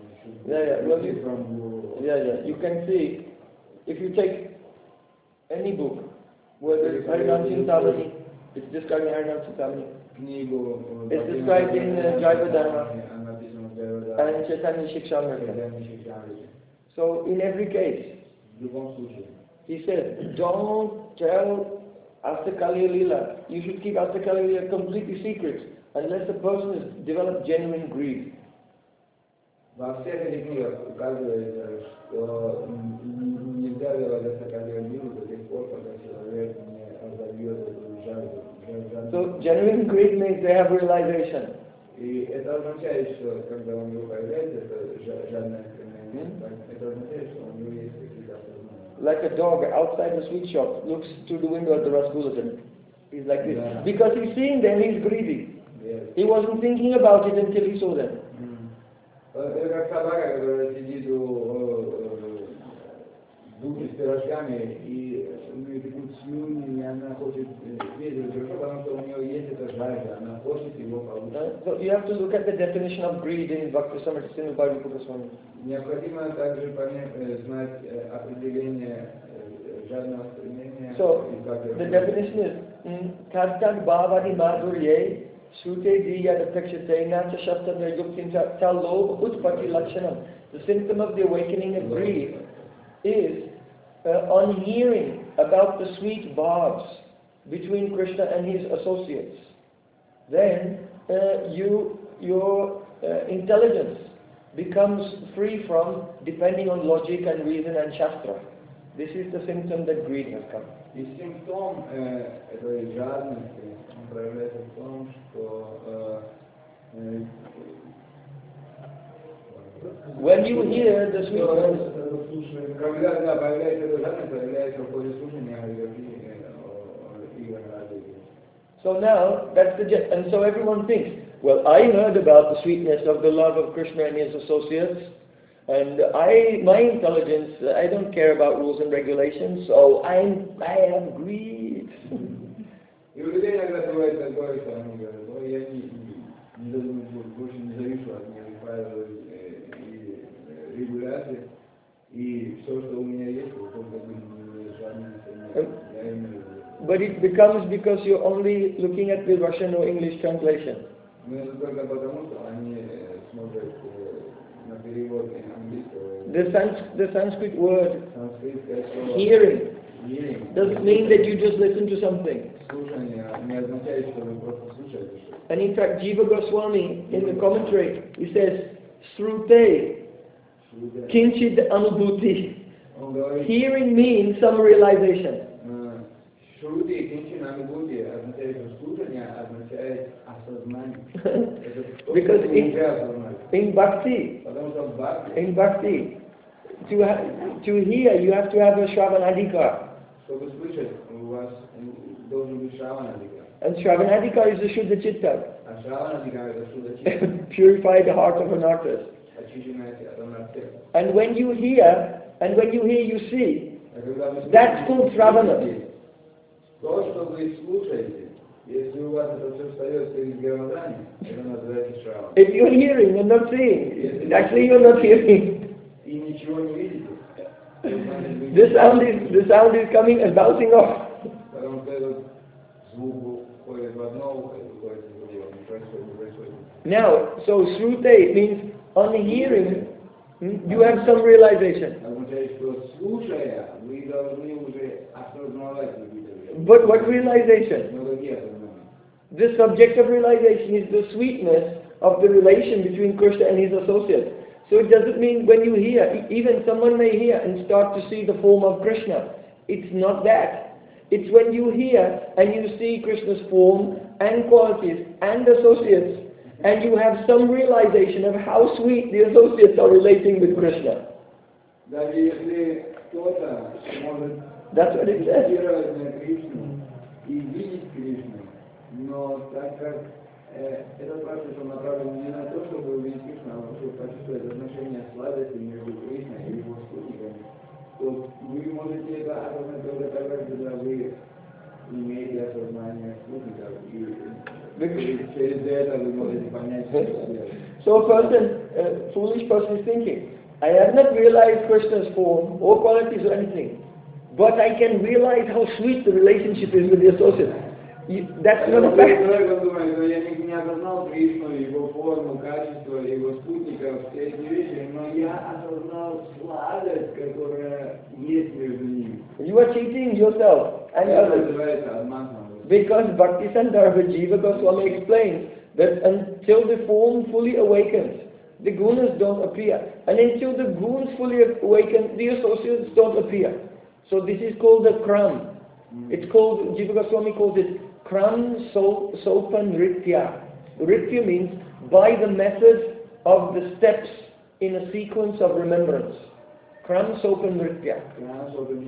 B: You can see, if you take any book, whether it's Harinam Chintamani, it's described in Harinam Chintamani. It's described in Jaiva Dharma and Chaitanya Shikshamrita. So in every case, he said, don't tell Astakali Lila. You should keep Astakali Lila completely secret unless the person has developed genuine greed.
E: Во всех этих книгах указывается, что нельзя делать Асtakali Лилу до тех пор, пока человек не разовьет эту жажду.
B: So genuine greed means they have realization.
E: И это означает, что когда у него появляется это жадное стремление, это означает, что у него есть какие-то осознания.
B: Like a dog outside the sweet shop looks through the window at the Rasgulatin. He's like this. Yeah. Because he's seeing them, he's greedy. Yes. He wasn't thinking about it until he saw them.
E: Это как собака, которая сидит у будки с пирожками и у нее текут слюни, и она хочет ездить хорошо, потому что у нее есть эта жажда, она хочет его получить.
B: So you have to look at the definition of greed in Bhakti-samrita Srimad Rupa Goswami.
E: Необходимо также знать определение жадного стремления.
B: So the definition is Kartak Bhavadi Madhurye Sute Diya Apekshate Nacha Shastra Nirguptim Talobh Utpatti Lakshanam. The symptom of the awakening of greed is on hearing about the sweet bhavs between Krishna and his associates. Then your intelligence becomes free from depending on logic and reason and shastra. This is the symptom that greed has come.
E: И симптом этой жадности проявляется в том, что
B: when you hear the sweet bhavs,
E: когда появляется эта жадность, появляется в ходе слушания и
B: so now that's and so everyone thinks, well, I heard about the sweetness of the love of Krishna and his associates, and my intelligence, I don't care about rules and regulations, so I have greed.
E: И у людей иногда бывает такое, что они говорят, я больше не завишу от никаких правил и регуляций, и все, что у меня есть, только будет жадным.
B: But it becomes because you're only looking at the Russian or English translation. The Sanskrit word hearing doesn't mean that you just listen to something. And in fact, Jiva Goswami in the commentary, he says, Srute Kinchid Anubhuti. Hearing means some realization. Because in bhakti, to hear, you have to have a Shravanadika. And Shravanadika is the Shuddha Chitta. Purify the heart of an artist. And when you hear, you see. That's called Shravana. If you're hearing and not seeing, actually you're not hearing. The sound is coming and bouncing off. Now, so Shrute means on hearing, you have some realization. But what realization? The subject of realization is the sweetness of the relation between Krishna and his associates. So it doesn't mean when you hear, even someone may hear and start to see the form of Krishna. It's not that. It's when you hear and you see Krishna's form and qualities and associates, and you have some realization of how sweet the associates are relating with Krishna. That's what it says.
E: Этот процесс он направлен не на то, чтобы увидеть Кришну, а чтобы почувствовать отношения сладости между Кришной и его спутниками. То вы можете это осознать только тогда, когда вы имеете осознание спутников, и через это вы можете понять, что делать.
B: So a foolish person is thinking, I have not realized Krishna's form or qualities or anything, but I can realize how sweet the relationship is with the associates. That's not a fact.
E: Я не осознал Кришну, его форму, качество, его спутников, все эти вещи, но я осознал сладость, которая есть между ними.
B: You are cheating yourself and others. Because Bhakti-sandarbha Jiva Goswami explains that until the form fully awakens, the gunas don't appear. And until the gunas fully awaken, the associates don't appear. So this is called the kram. It's called, Jiva Goswami calls it Kram Sopan Nritya. Nritya means by the method of the steps in a sequence of remembrance. Kram Sopan Nritya.
E: Kram Sopan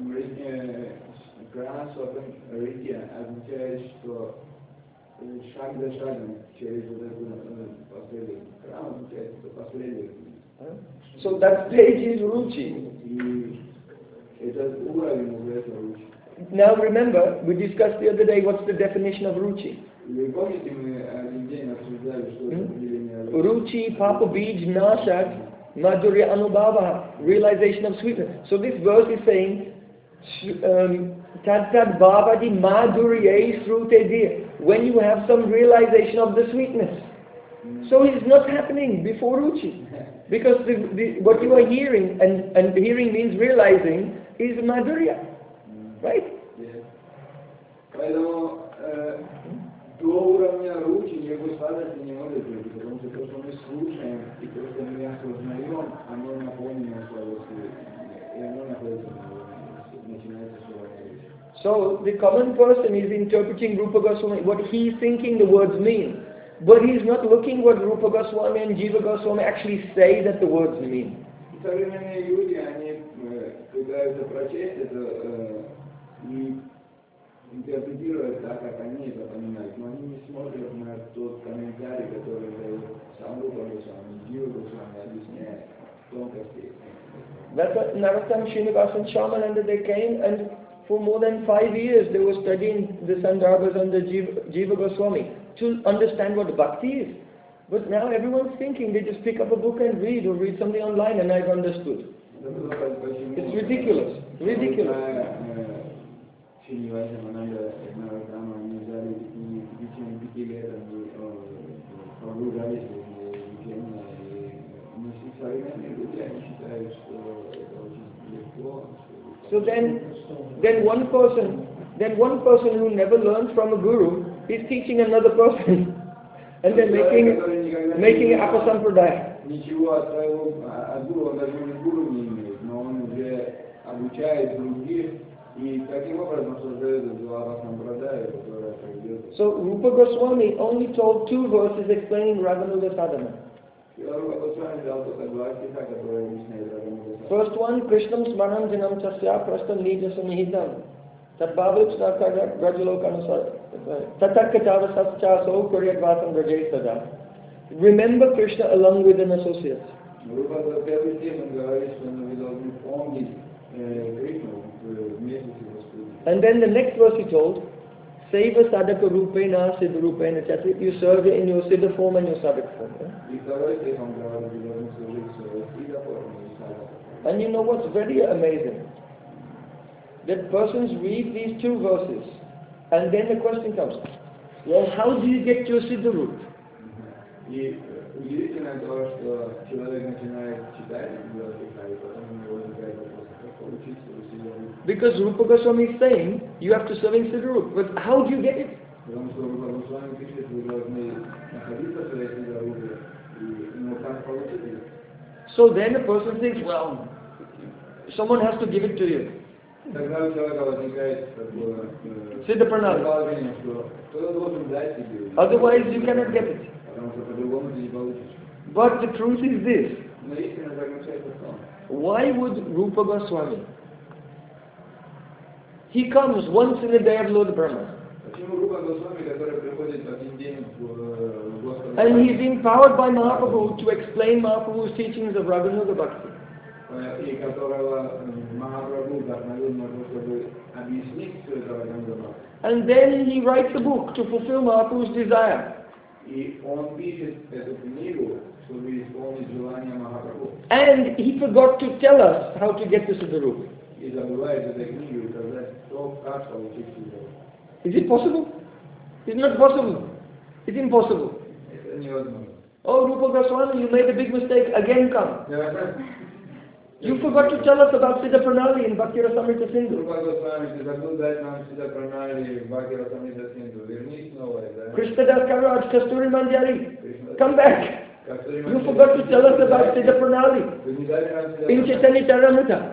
E: Nritya означает, что шаг за шагом через вот эту последовательность. Крам означает, что последовательность.
B: So that stage is Ruchi.
E: И этот уровень называется Ruchi.
B: now remember, we discussed the other day what's the definition of ruchi.
E: И помните, мы один день обсуждали, что это определение
B: Ruchi, Papa Bij, Nashat, Madhurya Anubhava, realization of sweetness. So this verse is saying, Tad Tad Bhavadi Madhurya Srute Dir, when you have some realization of the sweetness. So it's not happening before ruchi. Because what you are hearing, and hearing means realizing, is Madhurya. Right?
E: Поэтому до уровня ручи его сладости не может быть, потому что то, что мы слушаем, и то, что мы осознаем, оно наполнено сладостью, и оно находится, начинается сладость.
B: So the common person is interpreting Rupa Goswami, what he's thinking the words mean. But he's not looking what Rupa Goswami and Jiva Goswami actually say that the words mean.
E: Современные люди, они пытаются прочесть это и интерпретировать так, как они это понимают, но они не смотрят на тот комментарий, который дает сам Рупа Госвами, Джива Госвами, объясняет тонкости.
B: That's what Narottam, Srinivas and Shyamananda, they came, and for more than 5 years they were studying the Sandarbhas and the Jiva Goswami to understand what bhakti is. But now everyone's thinking they just pick up a book and read, or read something online and I've understood. It's ridiculous. Ridiculous. So then one person who never learned from a guru is teaching another person. And they're making it apasampradaya.
E: Ничего от своего гуру, он даже гуру не имеет, но он уже обучает других, и таким образом создает эту апасампрадаю, которая пройдет.
B: So Rupa Goswami only told 2 verses explaining Raganuga Sadhana. First one, Krishnam Smaran Janam Tasya Prastam Nija Samihidam. Tatbhavit Snarkaja Rajalokanusar. Tatakatava Saschaso Kuryadvatam Rajay Sada. Remember Krishna along with an associate. And then the next verse he told, Seva Sadaka Rupena Siddha Rupena Chati. You serve in your Siddha form and your Sadaka form. And you know what's very amazing? That persons read these 2 verses, and then the question comes, well, how do you get to a Siddha root? Because Rupa Goswami is saying, you have to serve in Siddha root. But how do you get it? So then a person thinks, well, someone has to give it to you. Siddha Pranali. Otherwise you cannot get it. But the truth is this. Why would Rupa Goswami? He comes once in a day of Lord Brahma. And he's empowered by Mahaprabhu to explain Mahaprabhu's teachings of Raganuga Bhakti. And then he writes a book to fulfill Mahaprabhu's desire. And he forgot to tell us how to get to Siddharupa. Is it possible? It's not possible. It's impossible. Oh, Rupa Goswami, you made a big mistake. Again come. You forgot to tell us about Siddha Pranali in Bhakti Rasamrita Sindhu. Krishnadas Kaviraj, Kasturi Manjari. Come back. You forgot to tell us about Siddha Pranali in Chaitanya Charitamrita.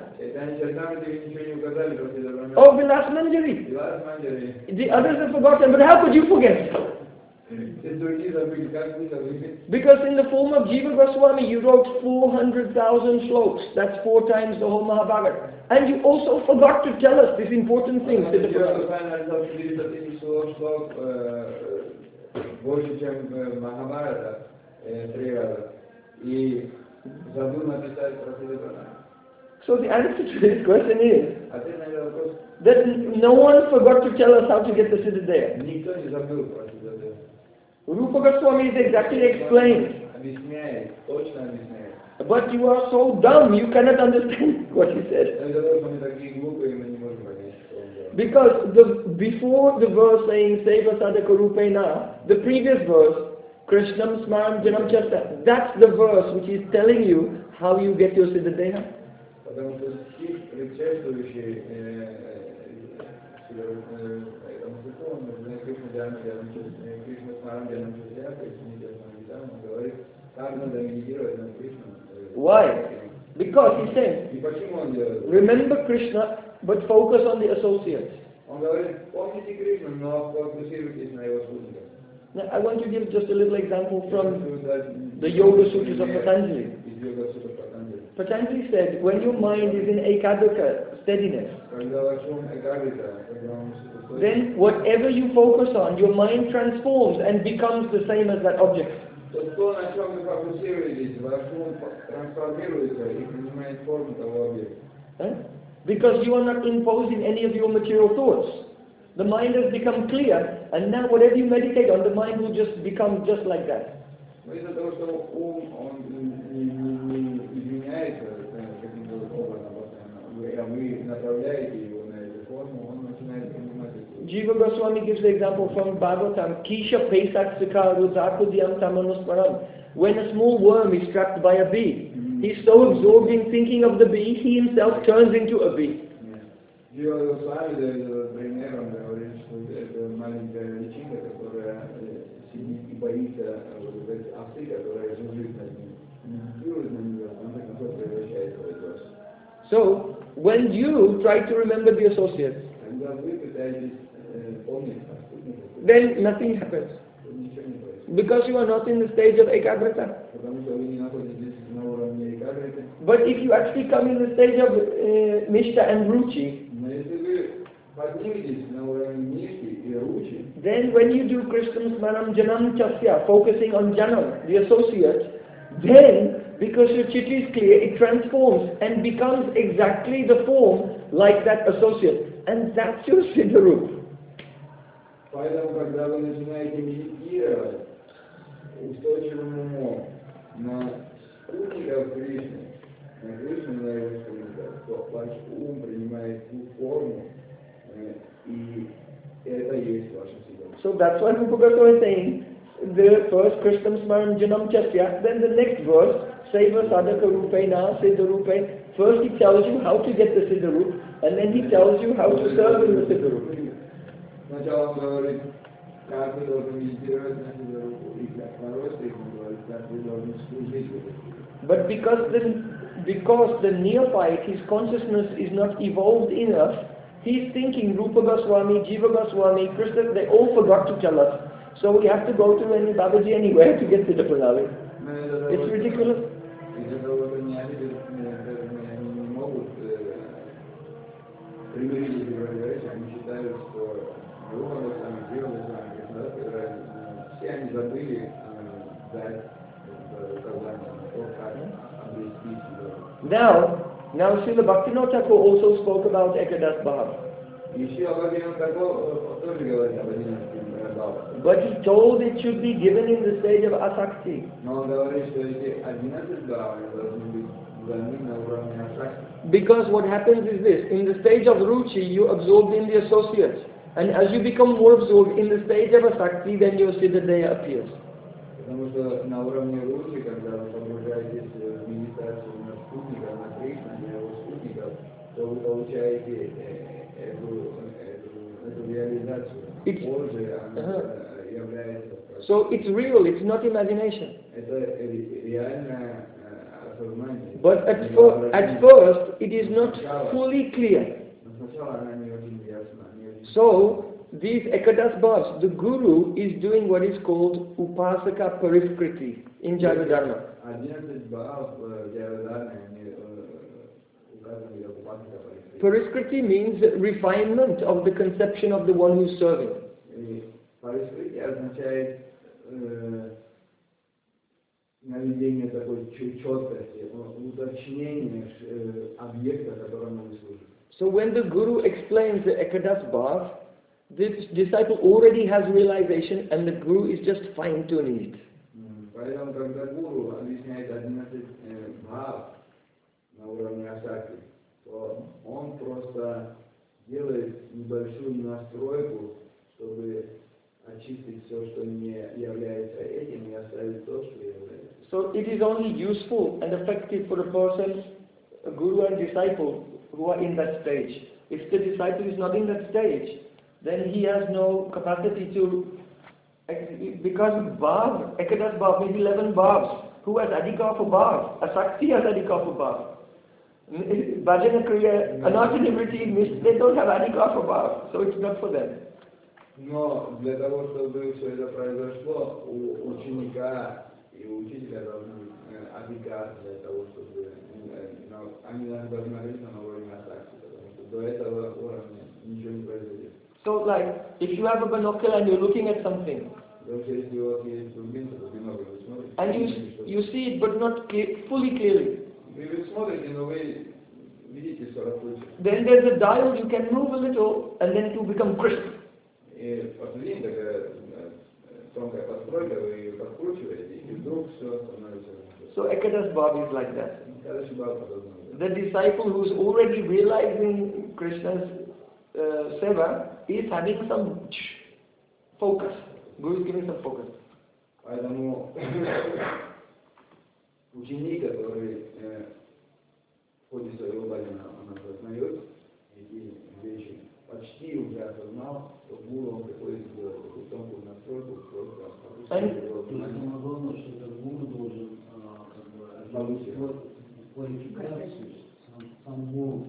B: Oh, Vilas Manjari. The others have forgotten, but how could you forget? Because in the form of Jiva Goswami, you wrote 400,000 sloks. That's 4 times the whole Mahabharata. And you also forgot to tell us this important thing. So the answer to this question is
E: Ответ на этот вопрос:
B: that no one forgot to tell us how to get the Siddhadeha.
E: никто не забыл про Сиддхадею.
B: Rupa Goswami is exactly explained.
E: Объясняет, точно объясняет.
B: But you are so dumb, you cannot understand what he said.
E: Но из-за того, что мы такие глупые, мы не можем понять, что он говорит.
B: Because before the verse saying Seva Sadhaka Rupena, the previous verse, Krishnam Smaram Janam Chasta, that's the verse which is telling you how you get your Siddhadeha.
E: Потому что стих, предшествующий этому стиху, он Кришна Смарам Джанам Часья, он говорит, как надо медитировать на Кришну.
B: Why? Because he said,
E: И почему он делает?
B: remember Krishna, but focus on the associates.
E: Он говорит, помните Кришну, но фокусируйтесь на его спутниках.
B: Now, I want to give just a little example from the Yoga Sutras of Patanjali.
E: Из Йога Сутр Патанджали.
B: Patanjali said, when your mind is in ekadaka, steadiness,
E: Когда ваш ум экагрита, когда он
B: then whatever you focus on, your mind transforms and becomes the same as that object.
E: то, на чем вы фокусируетесь, ваш ум трансформируется и принимает форму того объекта.
B: Because you are not imposing any of your material thoughts. The mind has become clear, and now whatever you meditate on, the mind will just become just like that.
E: Но из-за того, что ум, он не изменяется каким-то образом постоянно, а вы направляете его на эту форму, он начинает принимать эту.
B: Jiva Goswami gives the example from Bhagavatam, Kisha Pesak Sika Rudakudiyam Tamanusmaram. When a small worm is trapped by a bee, he's so absorbed in thinking of the bee, he himself turns into a bee.
E: Джива Госвами дает примером, говорит, что это маленькая личинка, которая сидит и боится овцы, которая жужжит над ним. Медитирует на нее, в конце концов превращается в эту овцу.
B: So, when you try to remember the associates,
E: Когда вы пытаетесь помнить о спутниках,
B: then nothing happens.
E: то ничего не происходит.
B: Because you are not in the stage of ekagrata.
E: Потому что вы не находитесь на уровне экагриты.
B: But if you actually come in the stage of Nishta and Ruchi,
E: Но если вы подниметесь на уровень Нишки и Ручи,
B: then when you do Krishnam Smaram Janam Chasya, focusing on Janam, the associate, then, because your chitta is clear, it transforms and becomes exactly the form like that associate. And that's your Siddharup.
E: поэтому, когда вы начинаете медитировать устойчивым умом на спутников Кришны, на Кришну, на его спутников, то ваш ум принимает ту форму, и это есть ваше Сиддхадея.
B: So that's why Rupa Goswami is saying, the first Krishnam Smaram Janam Chasya, then the next verse, Seva Sadhaka Rupena, Siddharupe. First he tells you how to get the Siddharup, and then he tells you how to serve in the Siddharup.
E: Сначала он говорит, как вы должны медитировать на Сиддхарупу, и второй стих он говорит, как вы должны служить.
B: But because the neophyte, his consciousness is not evolved enough, he's thinking Rupa Goswami, Jiva Goswami, Krishna, they all forgot to tell us. So we have to go to any Babaji anywhere to get Siddha Pranali. It's ridiculous.
E: Из-за того, что они не могут примирить эти противоречия, они считают, что Руха Госвами, Джива Госвами, все они забыли дать указания на то, как обрести себя.
B: Now Srila Bhaktivinoda Thakur also spoke about Ekadas Bhav.
E: Еще Бхактивинода Тхакур тоже говорит об 11 бхавах.
B: But he told it should be given in the stage of asakti.
E: Но он говорит, что эти 11 бхавах должны быть даны на уровне асакти.
B: Because what happens is this, in the stage of ruchi, you absorbed in the associates. And as you become more absorbed in the stage of asakti, then your Siddhadeha appears.
E: Потому что на уровне ручи, когда вы погружаетесь в медитацию на спутников, на Кришну, на его спутников, то вы получаете эту реализацию. Позже она является.
B: So it's real, it's not imagination.
E: Это реальное осознание.
B: But at first, it is not fully clear.
E: Но сначала она не очень ясна.
B: So, these Ekadas Bhavs, the Guru is doing what is called Upasaka Pariskriti in Jayavadharma.
E: 11 бхав Jayavadharma, они указаны как Upasaka Pariskriti.
B: Pariskriti means refinement of the conception of the one who's serving.
E: Парискрити означает наведение такой четкости, уточнение объекта, которому вы служите.
B: So when the Guru explains the Ekadas Bhav, the disciple already has realization and the Guru is just fine-tuning it.
E: Поэтому, когда гуру объясняет 11 бхав на уровне асакти, то он просто делает небольшую настройку, чтобы очистить все, что не является этим, и оставить то, что является.
B: So it is only useful and effective for a person, a guru and disciple, who are in that stage. If the disciple is not in that stage, then he has no capacity to, because Bhav, Ekadas Bhav, maybe 11 Bhavs. Who has Adhikar for Bhav? A Sakti has Adhikar for Bhav. Bhajana Kriya, Anartha-Nivritti, they don't have Adhikar for Bhav, so it's not for them.
E: Но для того, чтобы все это произошло, у ученика и у учителя должны быть адхикар для того, чтобы они должны находиться на уровне асакти, потому что до этого уровня ничего не произойдет.
B: So like, if you have a binocular and you're looking at something, and you see it but not fully clearly, then there's a dial, you can move a little and then it will become crisp. So Ekadas Bhav is like that. The disciple who's already realizing Krishna's seva is having some focus. Guru is giving some focus.
E: Поэтому ученик, который в ходе своего баджана осознает эти вещи, почти уже осознал, что гуру он приходит сделать такую тонкую настройку, просто
F: самое главное, что этот гуру должен квалификацию, сам гуру.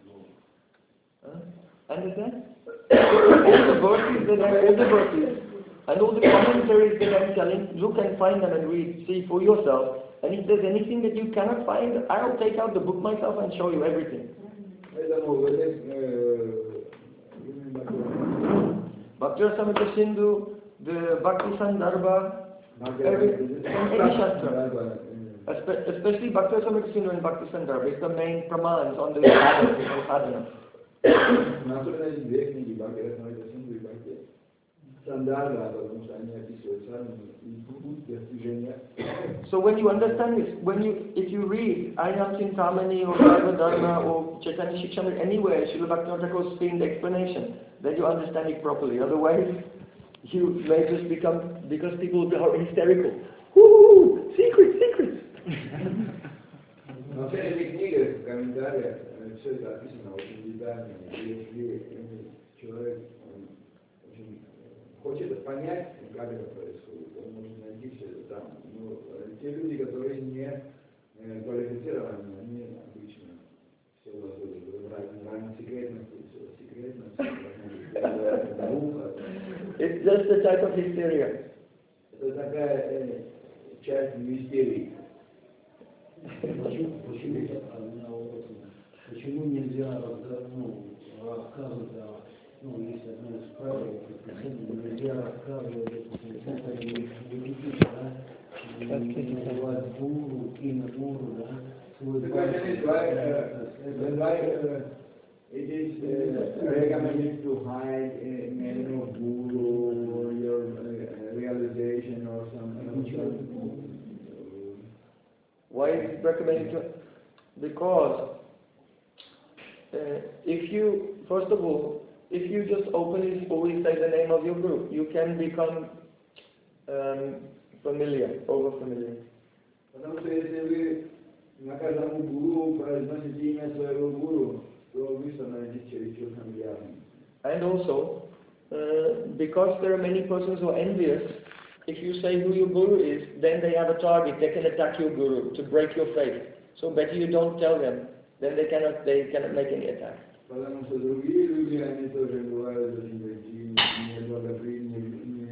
B: Understand? All the verses and all the commentaries that I'm telling, look and find them and read, see for yourself. And if there's anything that you cannot find, I'll take out the book myself and show you everything. Bhakti Rasamrita Sindhu, the Bhakti Sandarbha, any Shastra. Especially Bhakti Rasamrita Sindhu and Bhakti Sandarbha is the main pramans on the sadhana. So when you understand this, if you read Ainam Chintamani or Dharma Dharma or Chaitanya Shikshamrita anywhere, Srila Bhaktivinoda Thakur is saying the explanation, then you understand it properly. Otherwise, you may just become, because people are hysterical. Woo! Secrets!
E: Но в этих книгах, в комментариях, все это описано очень детально. Если человек очень хочет понять, как это происходит, он может найти все это там. Но те люди, которые не квалифицированы, они обычно все возводят в ранг секретности, наука.
B: It's just a type of hysteria.
E: Это такая часть мистерии.
F: Почему нельзя рассказывать, есть одно из правил, нельзя рассказывать называть гуру, имя гуру,
E: It is recommended to hide a name of guru or your realization or something.
B: Why is it recommended to? Because if you, first of all, if you just openly always say the name of your guru, you can become over familiar.
E: Потому что если вы на каждому гуру произносите имя своего гуру, то вы становитесь чересчур фамильярными.
B: And also, because there are many persons who are envious, if you say who your guru is, then they have a target, they can attack your guru to break your faith. So better you don't tell them, then they cannot make any attack.
E: Потому что другие люди, они тоже бывают очень такие неблагоприятные,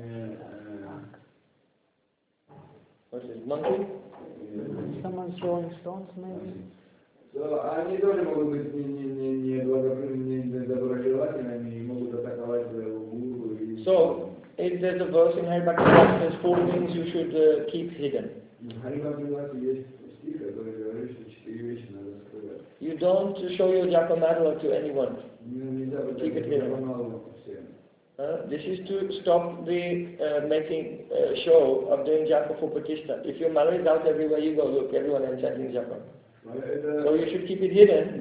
B: What is it, monkey?
C: Someone throwing stones, maybe?
E: So, они тоже могут быть неблагоприятными, недоброжелательными и могут атаковать своего гуру.
B: So, if there's a verse in Hari Bhakti that says 4 things you should keep hidden. You don't show your Japamadala to anyone. Keep it hidden. This is to stop the making show of doing japa for Pratishtha. If your mala is out everywhere you go, look, everyone is chanting japa. So you should keep it hidden.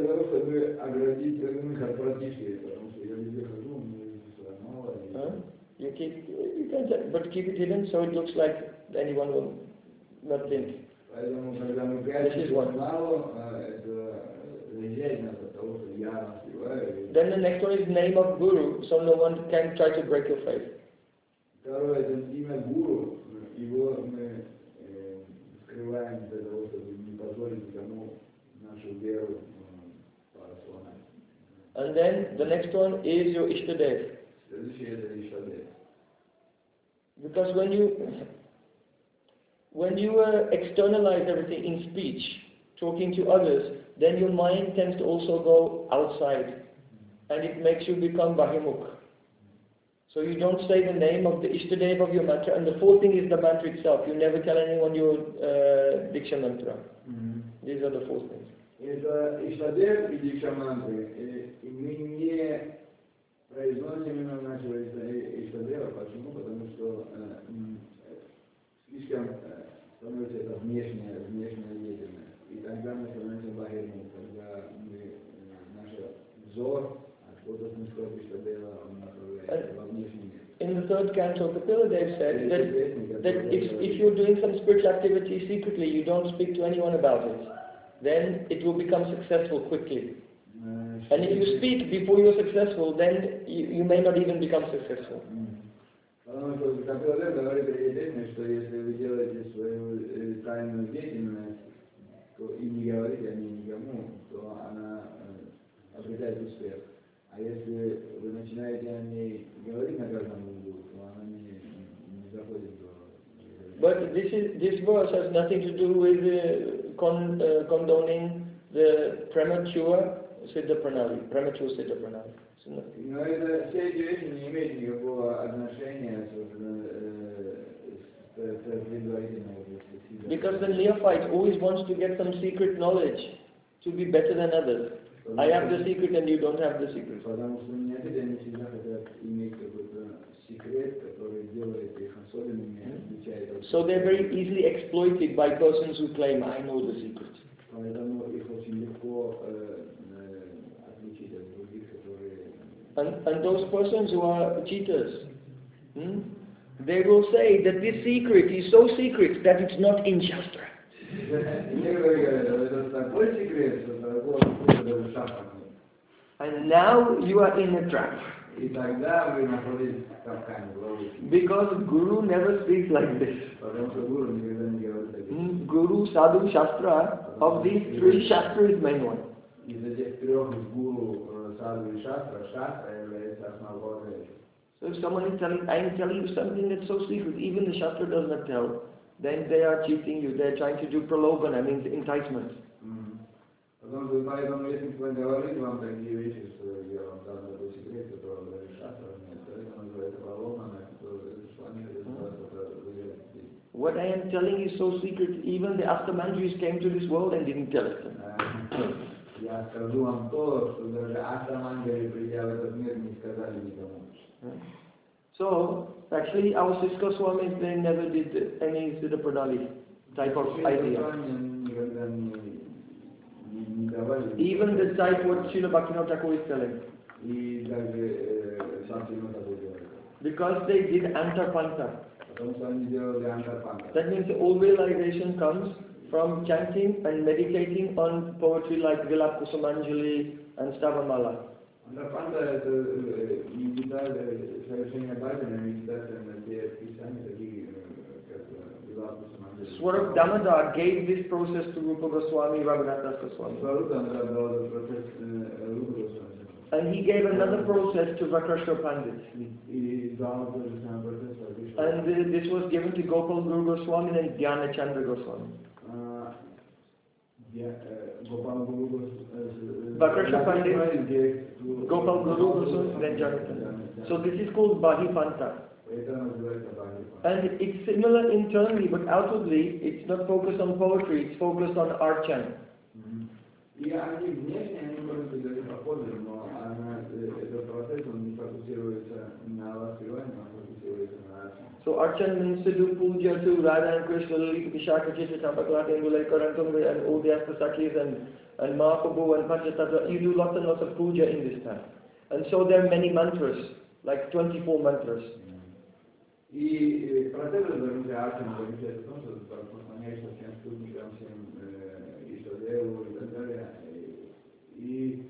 B: You can, but keep it hidden so it looks like anyone will not think. This is one. Then the next one is name of Guru, so no one can try to break your faith. And then the next one is your Ishtadev. Because when you externalize everything in speech, talking to others, then your mind tends to also go outside, and it makes you become Bahimukh. So you don't say the name of the Ishtadev of your mantra, and the fourth thing is the mantra itself. You never tell anyone your Diksha mantra. These are the four things.
E: Это Иштадев и Дикша мантры. И мы не произносим именно нашего Иштадева. Почему? Потому что слишком становится это внешняя деятельность. И тогда мы становимся бахирным, когда наш взор откуда снисходит Иштадева, он направляется во внешний мир.
B: In the third canto, Kapila Dev said that if you're doing some spiritual activity secretly, you don't speak to anyone about it, then it will become successful quickly. And if you speak before you're successful, then you may not even become successful.
E: Потому что Капила Дев говорит интересно, что если вы делаете свою тайную деятельность, то и не говорите о ней никому, то она обретает успех. А если вы начинаете о ней говорить на каждом углу, то она не заходит до...
B: But this verse has nothing to do with condoning the premature Siddha Pranali, premature Siddha Pranali.
E: Но это все эти вещи не имеют никакого отношения с предварительной Siddha.
B: Because the neophyte always wants to get some secret knowledge to be better than others. I have the secret and you don't have the secret.
E: Потому что неофиты, они всегда хотят иметь какой-то секрет, который делает их особенными, отличает от...
B: So they're very easily exploited by persons who claim, I know the secret.
E: Поэтому их очень легко отличить от других, которые...
B: And those persons who are cheaters, they will say that this secret is so secret that it's not in Shastra. And now you are in a trap. Because Guru never speaks like this. Guru, Sadhu, Shastra, of these three, Shastra is main one. So if someone is telling, I am telling you something that's so secret, even the Shastra does not tell, then they are cheating you, they are trying to do pralobana, means enticement. What I am telling you is so secret, even the Ashtamanjaris came to this world and didn't tell it. So, actually our Sri Goswamis, they never did any Siddha Pranali type of idea. Even the type what Srila Bhaktivinoda Thakur is telling. Because they did Antarpanta. That means all realization comes from chanting and meditating on poetry like Vilap Kusumanjali and Stavamala. Swarup Damodar gave this process to Rupa Goswami, Raghunath Goswami. And he gave another process to Vakrashta Pandit. And this was given to Gopal Guru Goswami and Dhyana Chandra Goswami. Vakrashta Pandit, Gopal Guru Goswami, then Dhyana Chandra. So this is called Bahipanta. And it's similar internally, but outwardly, it's not focused on poetry, it's focused on art chant.
E: И они внешне, они могут быть даже похожи, но этот процесс, он не фокусируется на воспевании, он фокусируется на арте.
B: So Archan means to do puja to Radha and Krishna, Lalita, Vishaka, Chitra, Champaklata, and Karantunga, and all the Astasakis, and Mahaprabhu, and Panchatattva. You do lots and lots of puja in this time. And so there are many mantras, like 24 mantras.
E: И процесс развития арти заключается в том, что поклоняешься всем спутникам, всем Иштадеву и так далее. И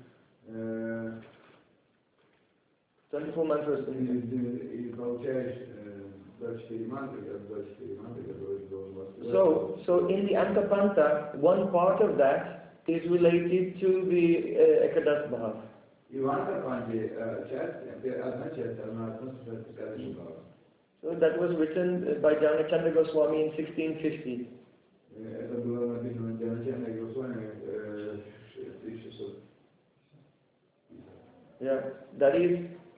B: 24 mantras.
E: И получаешь 24 мантры, которые ты должен воспевать.
B: So in the Ankapanta, one part of that is related to the Ekadas Bhav.
E: И в Анкапанте одна часть, она относится к Экадаши Бхава.
B: So that was written by Janachandra Goswami in 1650.
E: Это было написано Джаначандра Госвами в 1600.
B: Yeah, that is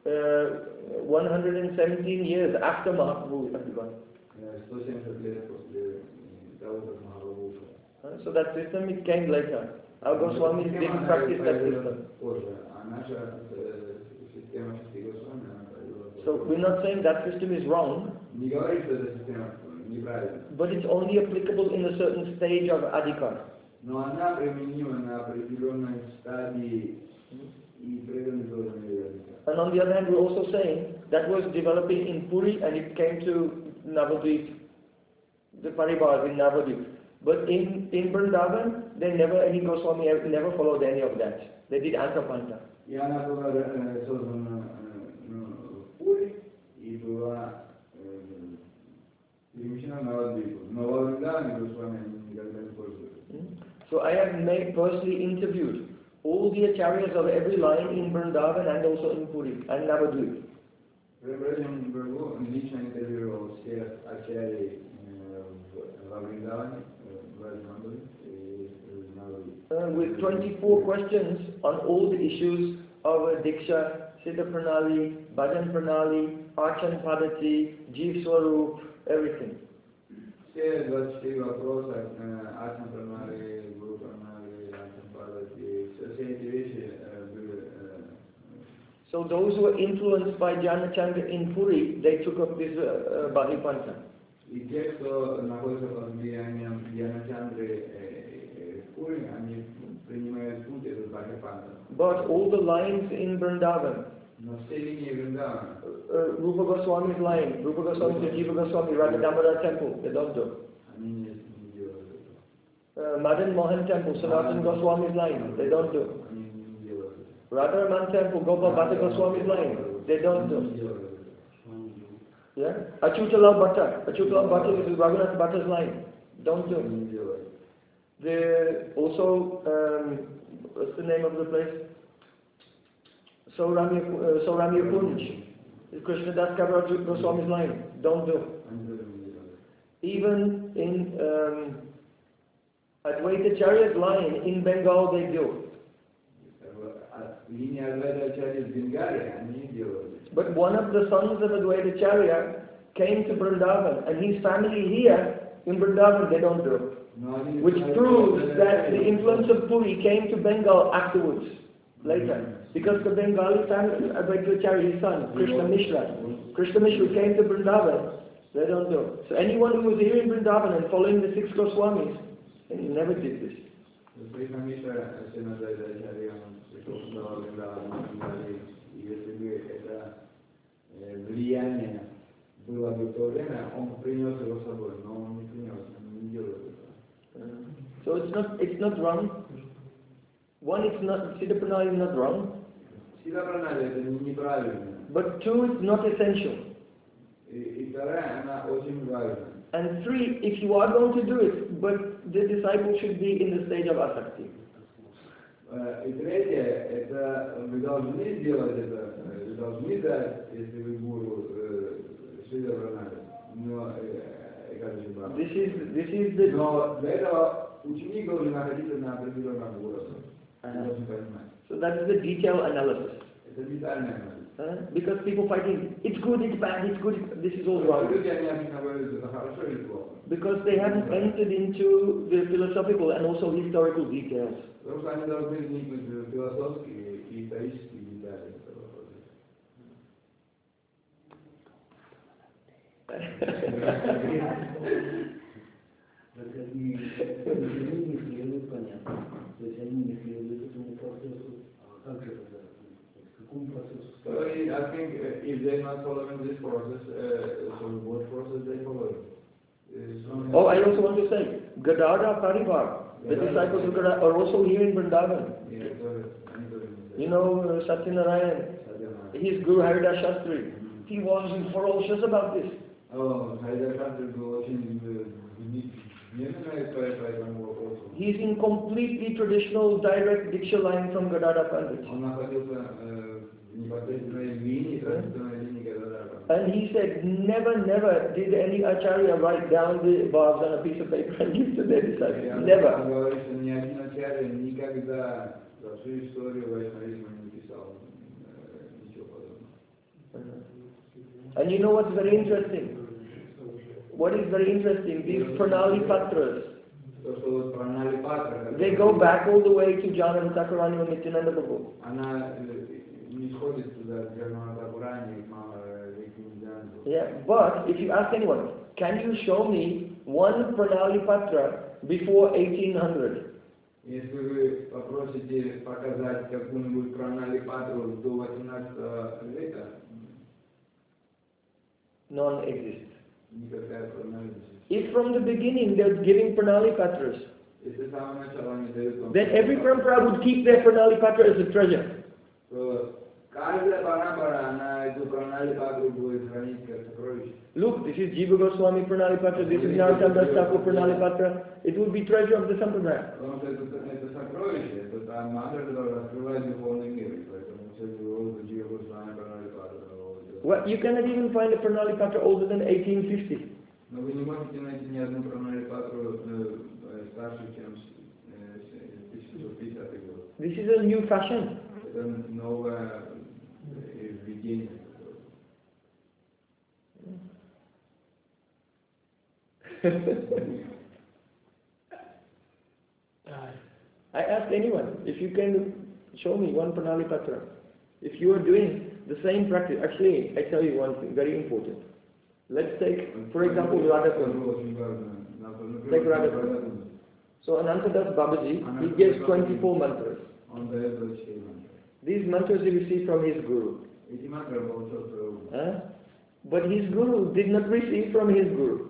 B: 117 years after Mahaprabhu had begun.
E: 170 лет после того, как Махапрабху ушел.
B: So that system it came later. Our Goswamis didn't practice that system. So we're not saying that system is wrong, but it's only applicable in a certain stage of adhikar. And on the other hand, we're also saying that was developing in Puri and it came to Navadvip, the Paribars in Navadvip. But in Vrindavan, any Goswami never followed any of that. They did Ankapanta. So I have personally interviewed all the acharyas of every line in Vrindavan and also in Puri and Navadvip. With 24 questions on all the issues of Diksha, Siddha Pranali, Bhajan Pranali, Archan Padati, Jeev Swarup, everything. So those who were influenced by Janachandra in Puri, they took up this Bhajipanta.
E: И те, кто находится под влиянием Яначандры в Пури, они принимают путь этот Бхагавата.
B: But all the lines in Vrindavan,
E: Но все линии Вриндавана,
B: Rupa Goswami's line, Rupa Goswami, Jiva Goswami, Radha Damodar temple, they don't do.
E: они не делают этого.
B: Madan Mohan temple, Sanatana Goswami's line, they don't do.
E: Они не делают этого.
B: Radha Raman temple, Gopal Bhatta Goswami's line, they don't do. Yeah? Achyutalal Bhatta is Raghunath Bhatta's line. Don't do. Also, what's the name of the place? Sauramya Kunj. Krishnadas Kaviraj Goswami's line. Don't do. Even in Advaita Charya's line in Bengal they do. But one of the sons of Advaita Charya came to Vrindavan, and his family here in Vrindavan they don't do. Which proves that the influence of Puri came to Bengal afterwards, later. Because the Bengali family, Advaita Charya, his son, Krishna Mishra came to Vrindavan, they don't do. So anyone who was here in Vrindavan and following the 6 Goswamis, they never did this.
E: Если бы это влияние было бы в то время, он принес его с собой, но он не принес, он не делает этого.
B: So it's not wrong. One, it's not, Siddha Pranali is not wrong.
E: Сила Пранали это неправильно.
B: But 2, it's not essential.
E: И вторая, она очень важна.
B: And 3, if you are going to do it, but the disciple should be in the stage of asakti.
E: И третье, это вы должны сделать это, вы должны дать, если вы гуру Сида Пранали, но
B: This is the...
E: Но для этого ученик должен находиться на определенном уровне.
B: So that is the detail analysis.
E: Это детальный анализ.
B: Because people fighting, it's good, it's bad, it's good, this is all wrong.
E: Люди, они обычно говорят, это хорошо или плохо.
B: Because they haven't entered into the philosophical and also historical details.
E: Потому что они должны вникнуть в философские и исторические детали этого вопроса.
F: Они не следуют, понятно. То есть они не следуют этому процессу. А как же это? Какому процессу?
E: So I think if they're not following this process, so what process they follow?
B: Oh, I also want to say, Gadadhar Parivar, the disciples of Gadadhar are also here in Vrindavan.
E: Yeah,
B: You know Satyanarayan, his Guru Haridas Shastri, he was ferocious about this.
E: Oh, Haridas Shastri был очень гневный по этому вопросу.
B: He's in completely traditional direct Diksha line from Gadadhar Pandit.
E: Он находился в непосредственной линии, традиционной линии Гададара.
B: And he said, never did any Acharya write down the verbs on a piece of paper and give to their disciples. Never.
E: Он говорит, что ни один Ачарья никогда за всю историю вайшнавизма не писал ничего подобного.
B: And you know what's very interesting? What is very interesting? These Pranali Patras,
E: То, что вот Пранали Патра,
B: they go back all the way to Janam Thakurani and Nityananda Prabhu.
E: она не сходит туда, к Джарману Тхакурани, к Мама Викиньянду.
B: Yeah, but if you ask anyone, can you show me one Pranali Patra before 1800?
E: Если вы попросите показать какую-нибудь Пранали Патру до 18 века,
B: None exist.
E: никакая Пранали.
B: If from the beginning they're giving Pranali Patras,
E: Если с самого начала они дают,
B: then every parampara would keep their Pranali Patra as a treasure.
E: то каждая парампара, она эту Пранали Патру будет хранить как сокровище.
B: Look, this is Jiva Goswami Pranali Patra, this is Narottam Thakur Pranali Patra. It would be treasure of the Sampradaya.
E: Потому что это сокровище, это там мантра, которая раскрывает духовный мир, и поэтому все его Джива Госвами Пранали Патра.
B: Well, you cannot even find a Pranali Patra older than 1850.
E: Но вы не можете найти ни одну Пранали Патру старше, чем 1950 год.
B: This is a new fashion.
E: Это новое введение.
B: I ask anyone, if you can show me one Pranali Patra, if you are doing the same practice, actually, I tell you one thing, very important. Let's take, for example, Radhakund. Take Radhakund. So Anantadas Babaji, he gives 24 mantras. These mantras he received from his Guru. But his Guru did not receive from his Guru.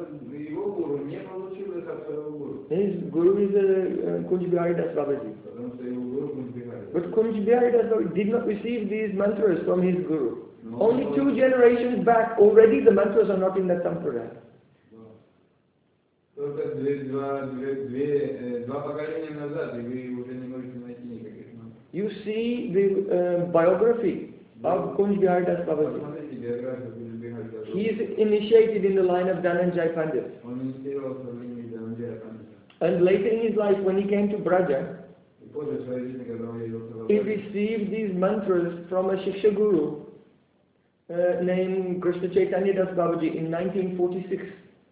B: His Guru is Kunj Bihari Das Babaji. But Kunj Bihari Das Babaji did not receive these mantras from his Guru. Only 2 generations back, already the mantras are not in that sampradaya.
E: Только два поколения назад, и вы уже не можете найти никаких мантр.
B: You see the biography of Kunj Bihari Das Babaji.
E: Посмотрите биографию Kunj Bihari Das Babaji.
B: He is initiated in the line of Dhananjay Pandit.
E: Он инициировался в линии Дhananjaya Pandita.
B: And later in his life, when he came to Braja,
E: И после своей жизни, когда он явился в
B: he
E: Браджа,
B: received these mantras from a Shiksha Guru named Krishna Chaitanya Das Babaji in 1946.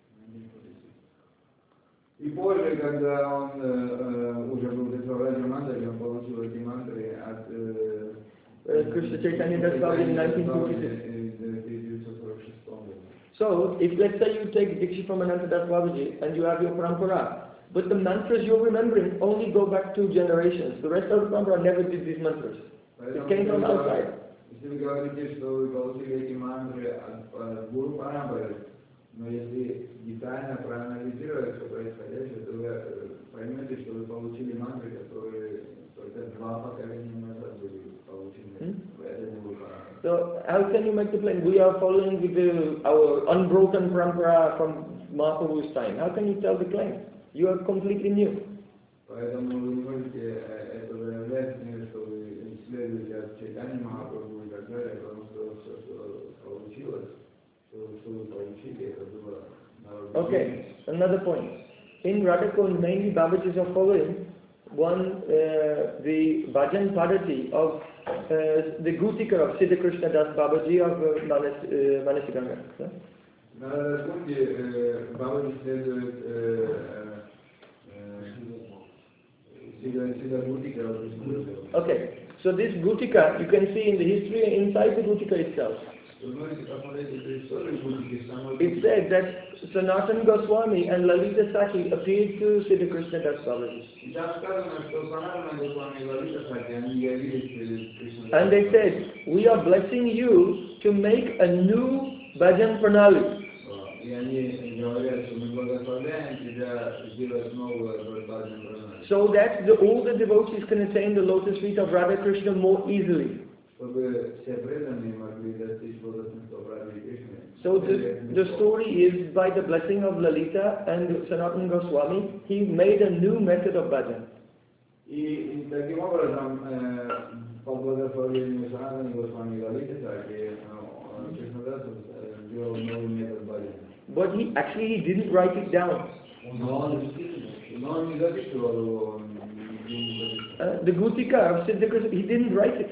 E: И позже, когда он уже был в Браджа Мандале, он получил эти мантры от
B: Krishna Chaitanya Das Babaji in 1946.
E: 1946 году.
B: So, if let's say you take Diksha from Anantadas Babaji and you have your parampara, but the mantras you're remembering only go back 2 generations. The rest of the parampara never did these mantras. It came from outside.
E: Если вы говорите, что вы получили эти мантры от гуру парампары, но если детально проанализировать все происходящее, то вы поймете, что вы получили мантры, которые только 2 поколения назад были получены. Это гуру парампары.
B: So, how can you make the claim? We are following our unbroken parampara from Mahaprabhu's time. How can you tell the claim? You are completely new.
E: Поэтому вы не можете это заявлять, что вы исследуете от читания Махапрабху и так далее, потому что все, что получилось, что вы получили, это было...
B: Okay, another point. In Radhakund, mainly Babajis are following the Bhajan Padati of the Gutika of Siddha Krishna Das Babaji of Manasiganga.
E: На Раскунде Бабаджи следует Siddha Gutika.
B: Okay, so this Gutika, you can see in the history inside the Gutika itself. It said that Sanatana Goswami and Lalita Sakhi appeared to Siddha Krishna Das Babaji. And they said, we are blessing you to make a new Bhajan Pranali. So that all the devotees can attain the lotus feet of Radha Krishna more easily. So the story is, by the blessing of Lalita and Sanatana Goswami, he made a new method of bhajan. But he didn't write it down. The Gutika of Siddha Krishna, he didn't write it.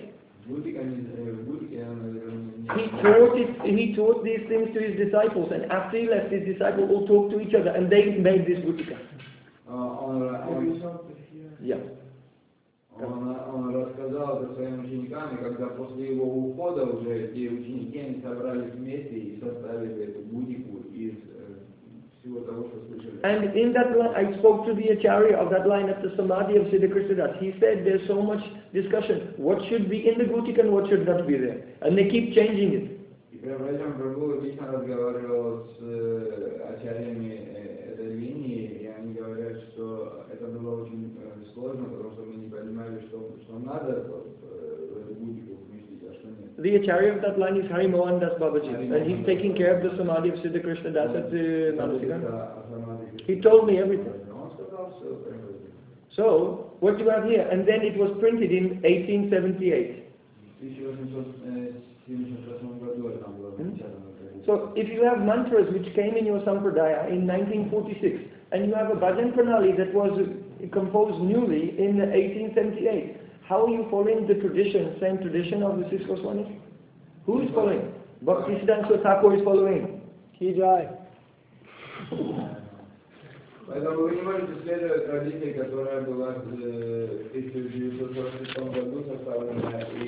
B: He taught these things to his disciples, and after he left, his disciples all talked to each other, and they made this Gutika. Yeah.
E: Он рассказал это своим ученикам, когда после его ухода уже те ученики они собрались вместе и составили эту будику из всего того, что слышали.
B: And in that line, I spoke to the Acharya of that line at the Samadhi of Siddha Krishna Das. He said there's so much discussion. What should be in the Gutika and what should not be there. And they keep changing it.
E: И Прабхупада Прабху лично разговаривал с ачарьями этой линии, и они говорят, что это было очень сложно, потому что мы не понимали, что надо в эту будику вместить, а что нет.
B: The Acharya of that line is Hari Mohan Das Babaji, and he's taking care of the Samadhi of Siddha Krishna Das at Manasiganga. He told me everything. So, what you have here, and then it was printed in 1878. So, if you have mantras which came in your Sampradaya in 1946, and you have a Bhajan Pranali that was composed newly in 1878, how are you following the tradition, same tradition of the six Goswamis? Who is following? Bhaktisiddhanta Thakur is following.
C: He died.
E: Поэтому вы не можете следовать традиции, которая была в 1946 году составлена и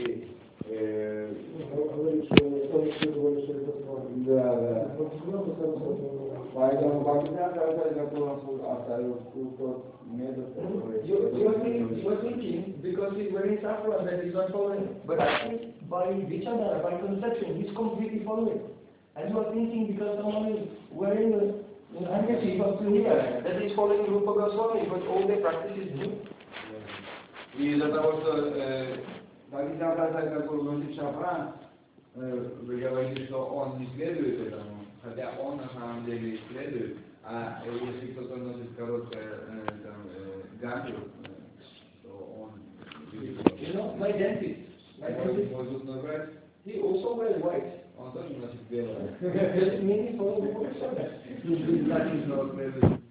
E: да. Поэтому Бхактисиддханта оставил тот метод, который...
B: You're thinking, because he's wearing saffron, that he's not following. But actually, by Vichara, by conception, he's completely following. And you are thinking, because someone is wearing an handkerchief up to here, that he's following Rupa Goswami, but all their practice is new.
E: И из-за того, что Бхактисиддханта Тхакур носит шафран, вы говорите, что он не следует этому, хотя он на самом деле следует, а если кто-то носит короткое гантель, то он...
B: You know, my dentist, he also wears white.
E: Он тоже носит белое.
B: Does it mean he follows Rupa Goswami?